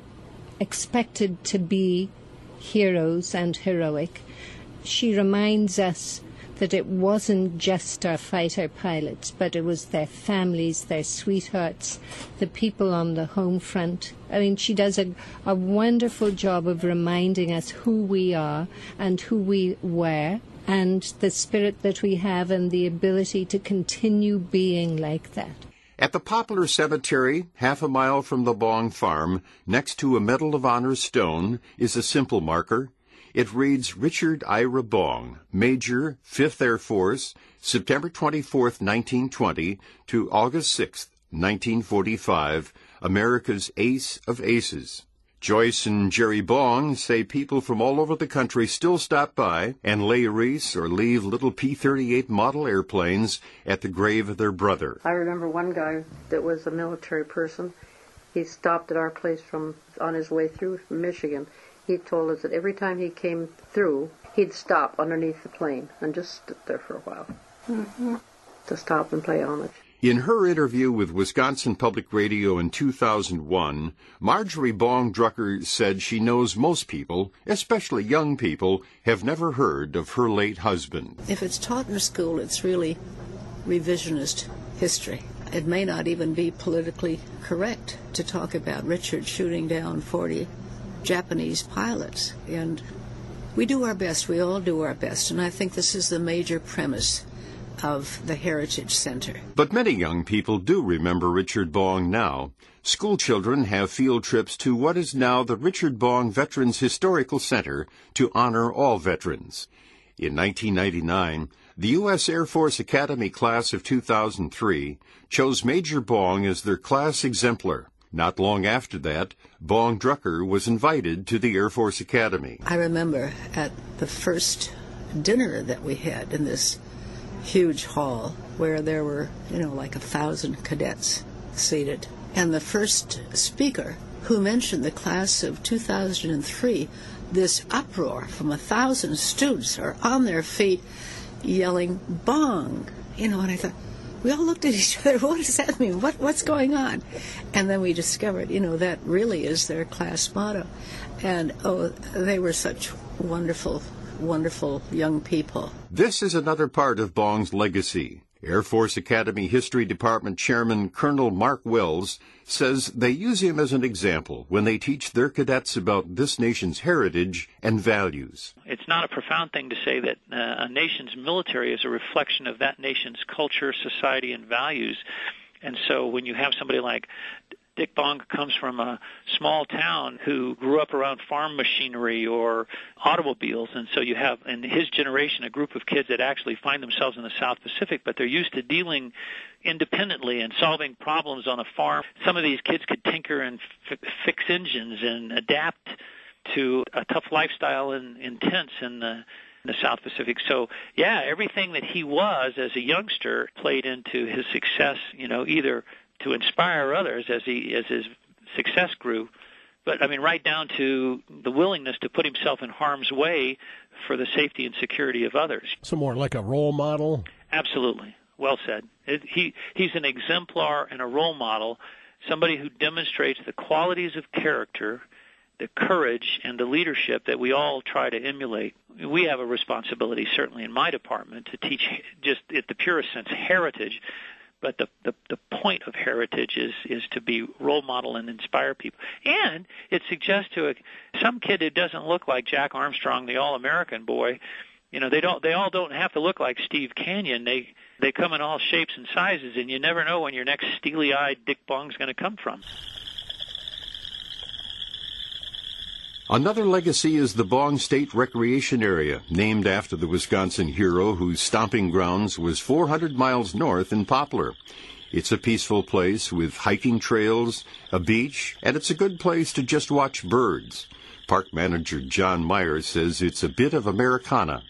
expected to be heroes and heroic. She reminds us that it wasn't just our fighter pilots, but it was their families, their sweethearts, the people on the home front. I mean, she does a, a wonderful job of reminding us who we are and who we were, and the spirit that we have and the ability to continue being like that. At the Poplar Cemetery, half a mile from the Bong farm, next to a Medal of Honor stone, is a simple marker. It reads Richard Ira Bong, Major, fifth Air Force, September twenty-fourth, nineteen twenty, to August sixth, nineteen forty-five, America's Ace of Aces. Joyce and Jerry Bong say people from all over the country still stop by and lay a wreath or leave little P thirty-eight model airplanes at the grave of their brother. I remember one guy that was a military person. He stopped at our place from on his way through from Michigan. He told us that every time he came through, he'd stop underneath the plane and just sit there for a while mm-hmm. to stop and play homage. In her interview with Wisconsin Public Radio in two thousand one, Marjorie Bong Drucker said she knows most people, especially young people, have never heard of her late husband. If it's taught in a school, it's really revisionist history. It may not even be politically correct to talk about Richard shooting down forty Japanese pilots. And we do our best. We all do our best. And I think this is the major premise of the Heritage Center. But many young people do remember Richard Bong now. School children have field trips to what is now the Richard Bong Veterans Historical Center to honor all veterans. In nineteen ninety-nine, the U S Air Force Academy class of two thousand three chose Major Bong as their class exemplar. Not long after that, Bong Drucker was invited to the Air Force Academy. I remember at the first dinner that we had in this huge hall where there were, you know, like a thousand cadets seated. And the first speaker who mentioned the class of two thousand three, this uproar from a thousand students are on their feet yelling, Bong! You know, and I thought, we all looked at each other, what does that mean? What, what's going on? And then we discovered, you know, that really is their class motto. And, oh, they were such wonderful, wonderful young people. This is another part of Bong's legacy. Air Force Academy History Department Chairman Colonel Mark Wells says they use him as an example when they teach their cadets about this nation's heritage and values. It's not a profound thing to say that uh, a nation's military is a reflection of that nation's culture, society, and values. And so when you have somebody like Dick Bong comes from a small town who grew up around farm machinery or automobiles, and so you have, in his generation, a group of kids that actually find themselves in the South Pacific, but they're used to dealing independently and solving problems on a farm. Some of these kids could tinker and f- fix engines and adapt to a tough lifestyle in, in tents in the in the South Pacific. So, yeah, everything that he was as a youngster played into his success, you know, either to inspire others as he as his success grew, but I mean right down to the willingness to put himself in harm's way for the safety and security of others. So more like a role model? Absolutely. Well said. It, he he's an exemplar and a role model, somebody who demonstrates the qualities of character, the courage, and the leadership that we all try to emulate. We have a responsibility, certainly in my department, to teach just at the purest sense heritage. But the, the the point of heritage is is to be role model and inspire people. And it suggests to a, some kid who doesn't look like Jack Armstrong, the all-American boy, you know, they don't they all don't have to look like Steve Canyon. They they come in all shapes and sizes, and you never know when your next steely-eyed Dick Bong's going to come from. Another legacy is the Bong State Recreation Area, named after the Wisconsin hero whose stomping grounds was four hundred miles north in Poplar. It's a peaceful place with hiking trails, a beach, and it's a good place to just watch birds. Park manager John Myers says it's a bit of Americana.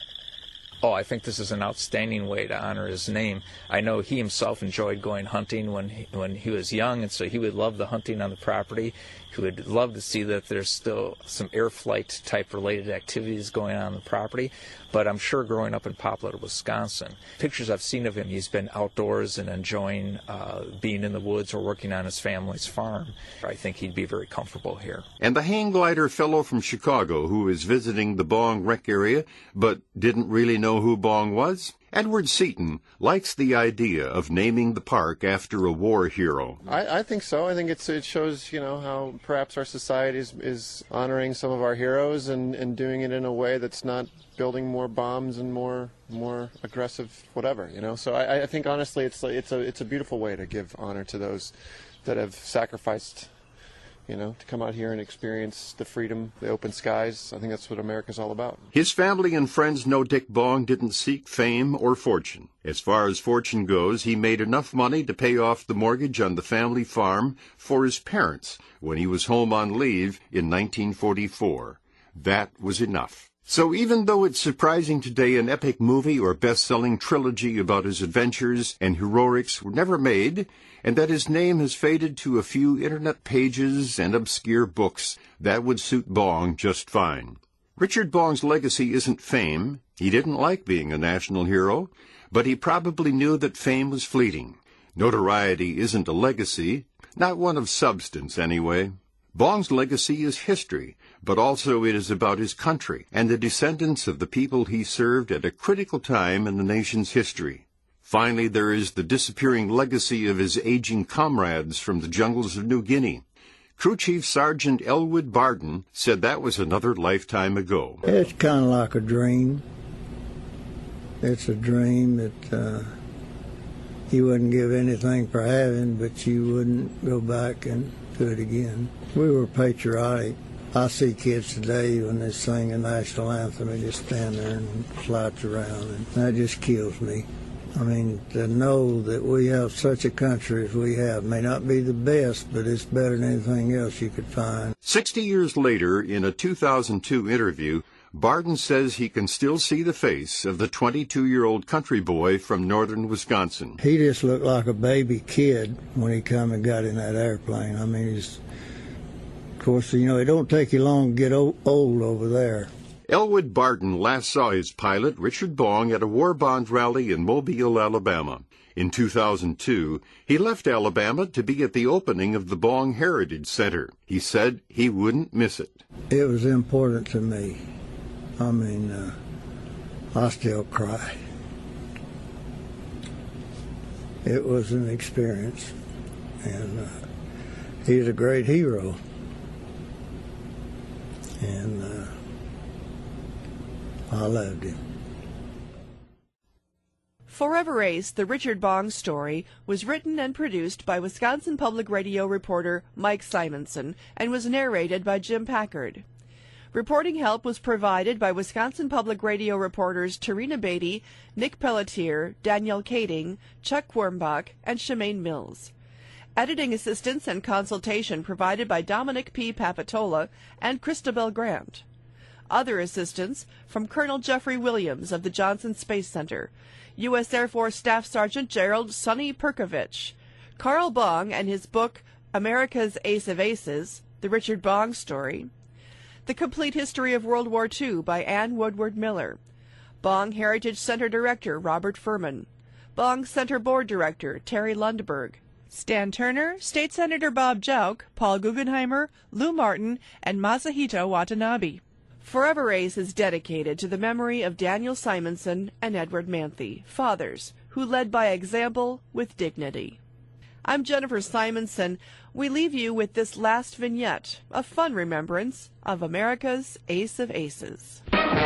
Oh, I think this is an outstanding way to honor his name. I know he himself enjoyed going hunting when he, when he was young, and so he would love the hunting on the property. He would love to see that there's still some air flight type related activities going on on the property. But I'm sure growing up in Poplar, Wisconsin, pictures I've seen of him, he's been outdoors and enjoying uh, being in the woods or working on his family's farm. I think he'd be very comfortable here. And the hang glider fellow from Chicago who is visiting the Bong Rec area but didn't really know who Bong was? Edward Seaton likes the idea of naming the park after a war hero. I, I think so. I think it's, it shows, you know, how perhaps our society is, is honoring some of our heroes and, and doing it in a way that's not building more bombs and more more aggressive whatever, you know. So I, I think honestly it's it's a it's a beautiful way to give honor to those that have sacrificed, you know, to come out here and experience the freedom, the open skies. I think that's what America's all about. His family and friends know Dick Bong didn't seek fame or fortune. As far as fortune goes, he made enough money to pay off the mortgage on the family farm for his parents when he was home on leave in nineteen forty-four. That was enough. So even though it's surprising today an epic movie or best-selling trilogy about his adventures and heroics were never made, and that his name has faded to a few internet pages and obscure books, that would suit Bong just fine. Richard Bong's legacy isn't fame. He didn't like being a national hero, but he probably knew that fame was fleeting. Notoriety isn't a legacy, not one of substance anyway. Bong's legacy is history, but also it is about his country and the descendants of the people he served at a critical time in the nation's history. Finally, there is the disappearing legacy of his aging comrades from the jungles of New Guinea. Crew Chief Sergeant Elwood Barden said that was another lifetime ago. It's kind of like a dream. It's a dream that uh, you wouldn't give anything for having, but you wouldn't go back and do it again. We were patriotic. I see kids today when they sing a national anthem, they just stand there and slouch around, and that just kills me. I mean, to know that we have such a country as we have may not be the best, but it's better than anything else you could find. Sixty years later, in a two thousand two interview, Barden says he can still see the face of the twenty-two-year-old country boy from northern Wisconsin. He just looked like a baby kid when he come and got in that airplane. I mean, he's, of course, you know, it don't take you long to get old over there. Elwood Barton last saw his pilot, Richard Bong, at a war bond rally in Mobile, Alabama. In two thousand two, he left Alabama to be at the opening of the Bong Heritage Center. He said he wouldn't miss it. It was important to me. I mean, uh, I still cry. It was an experience, and uh, he's a great hero. And uh, I loved him. Forever Ace, the Richard Bong story, was written and produced by Wisconsin Public Radio reporter Mike Simonson and was narrated by Jim Packard. Reporting help was provided by Wisconsin Public Radio reporters Tarina Beatty, Nick Pelletier, Danielle Kading, Chuck Wormbach, and Shemaine Mills. Editing assistance and consultation provided by Dominic P. Papatola and Christabel Grant. Other assistance from Colonel Jeffrey Williams of the Johnson Space Center, U S Air Force Staff Sergeant Gerald Sonny Perkovich, Carl Bong and his book America's Ace of Aces, The Richard Bong Story, The Complete History of World War Two by Ann Woodward Miller, Bong Heritage Center Director Robert Furman, Bong Center Board Director Terry Lundberg, Stan Turner, State Senator Bob Jauch, Paul Guggenheimer, Lou Martin, and Masahito Watanabe. Forever Ace is dedicated to the memory of Daniel Simonson and Edward Manthe, fathers who led by example with dignity. I'm Jennifer Simonson. We leave you with this last vignette, a fun remembrance of America's Ace of Aces.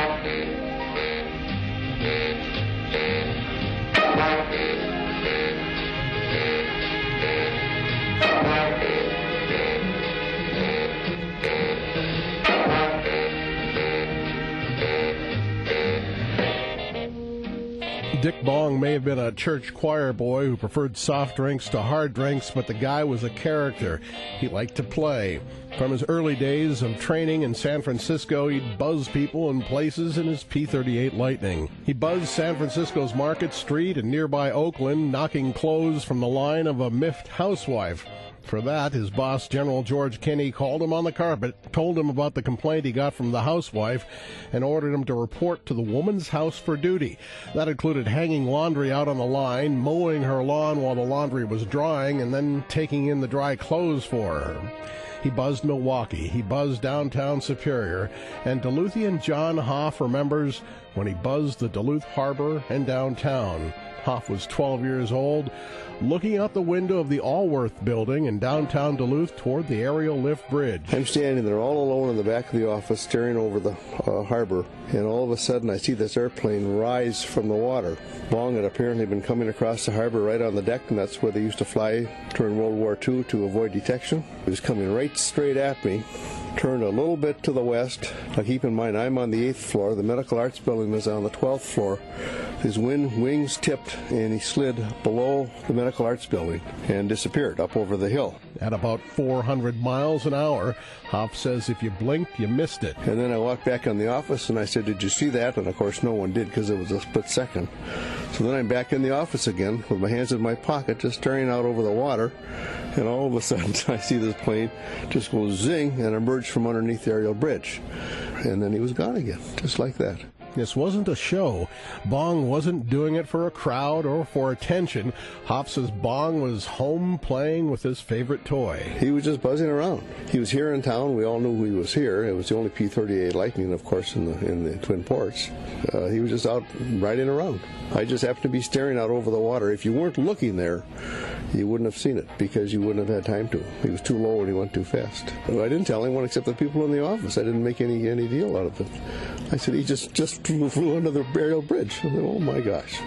Dick Bong may have been a church choir boy who preferred soft drinks to hard drinks, but the guy was a character. He liked to play. From his early days of training in San Francisco, he'd buzz people in places in his P thirty-eight Lightning. He buzzed San Francisco's Market Street and nearby Oakland, knocking clothes from the line of a miffed housewife. For that, his boss, General George Kinney, called him on the carpet, told him about the complaint he got from the housewife, and ordered him to report to the woman's house for duty. That included hanging laundry out on the line, mowing her lawn while the laundry was drying, and then taking in the dry clothes for her. He buzzed Milwaukee, he buzzed downtown Superior, and Duluthian John Hoff remembers when he buzzed the Duluth Harbor and downtown. Hoff was twelve years old, looking out the window of the Allworth building in downtown Duluth toward the aerial lift bridge. I'm standing there all alone in the back of the office staring over the uh, harbor, and all of a sudden I see this airplane rise from the water. Bong had apparently been coming across the harbor right on the deck, and that's where they used to fly during World War Two to avoid detection. He was coming right straight at me, turned a little bit to the west. Now keep in mind, I'm on the eighth floor. The Medical Arts Building was on the twelfth floor. His wing, wings tipped, and he slid below the Medical Arts Building and disappeared up over the hill. At about four hundred miles an hour, Hoff says if you blinked, you missed it. And then I walked back in the office, and I said, did you see that? And, of course, no one did because it was a split second. So then I'm back in the office again with my hands in my pocket, just staring out over the water, and all of a sudden I see this plane just go zing and emerge from underneath the aerial bridge. And then he was gone again, just like that. This wasn't a show. Bong wasn't doing it for a crowd or for attention. Hoff says Bong was home playing with his favorite toy. He was just buzzing around. He was here in town. We all knew he was here. It was the only P thirty-eight Lightning, of course, in the in the Twin Ports. Uh, he was just out riding around. I just happened to be staring out over the water. If you weren't looking there, you wouldn't have seen it because you wouldn't have had time to. He was too low and he went too fast. I didn't tell anyone except the people in the office. I didn't make any any deal out of it. I said he just, just flew under the aerial bridge. I said, oh my gosh.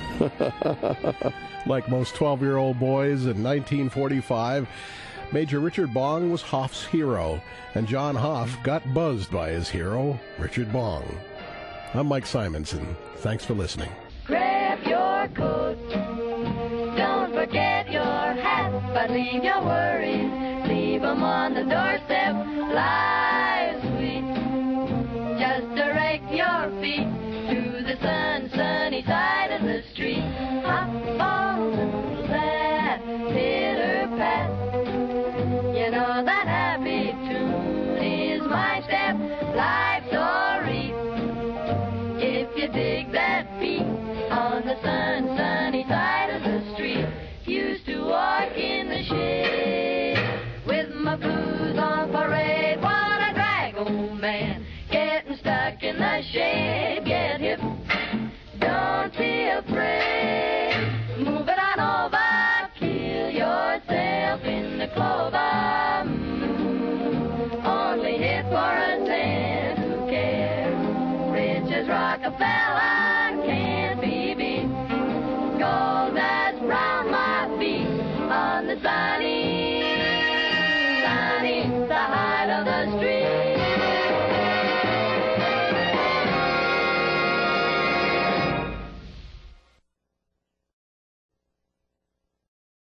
Like most twelve-year-old boys in nineteen forty-five, Major Richard Bong was Hoff's hero, and John Hoff got buzzed by his hero, Richard Bong. I'm Mike Simonson. Thanks for listening. Grab your coat. Don't forget your hat, but leave your worries. Leave them on the doorstep. Lie sweet. Just direct your feet to the sun, sunny side of the street. Hop on that pitter pat. You know that happy tune is my step. Life's story. the sun, sunny side of the street. Used to walk in the shade with my blues on parade. What a drag, old man, getting stuck in the shade. Get hip, don't be afraid. Move it on over, kill yourself in the clover. Mm, only hit for a cent, who cares? Rich as Rockefeller can't be beat. Gold that's round my feet on the side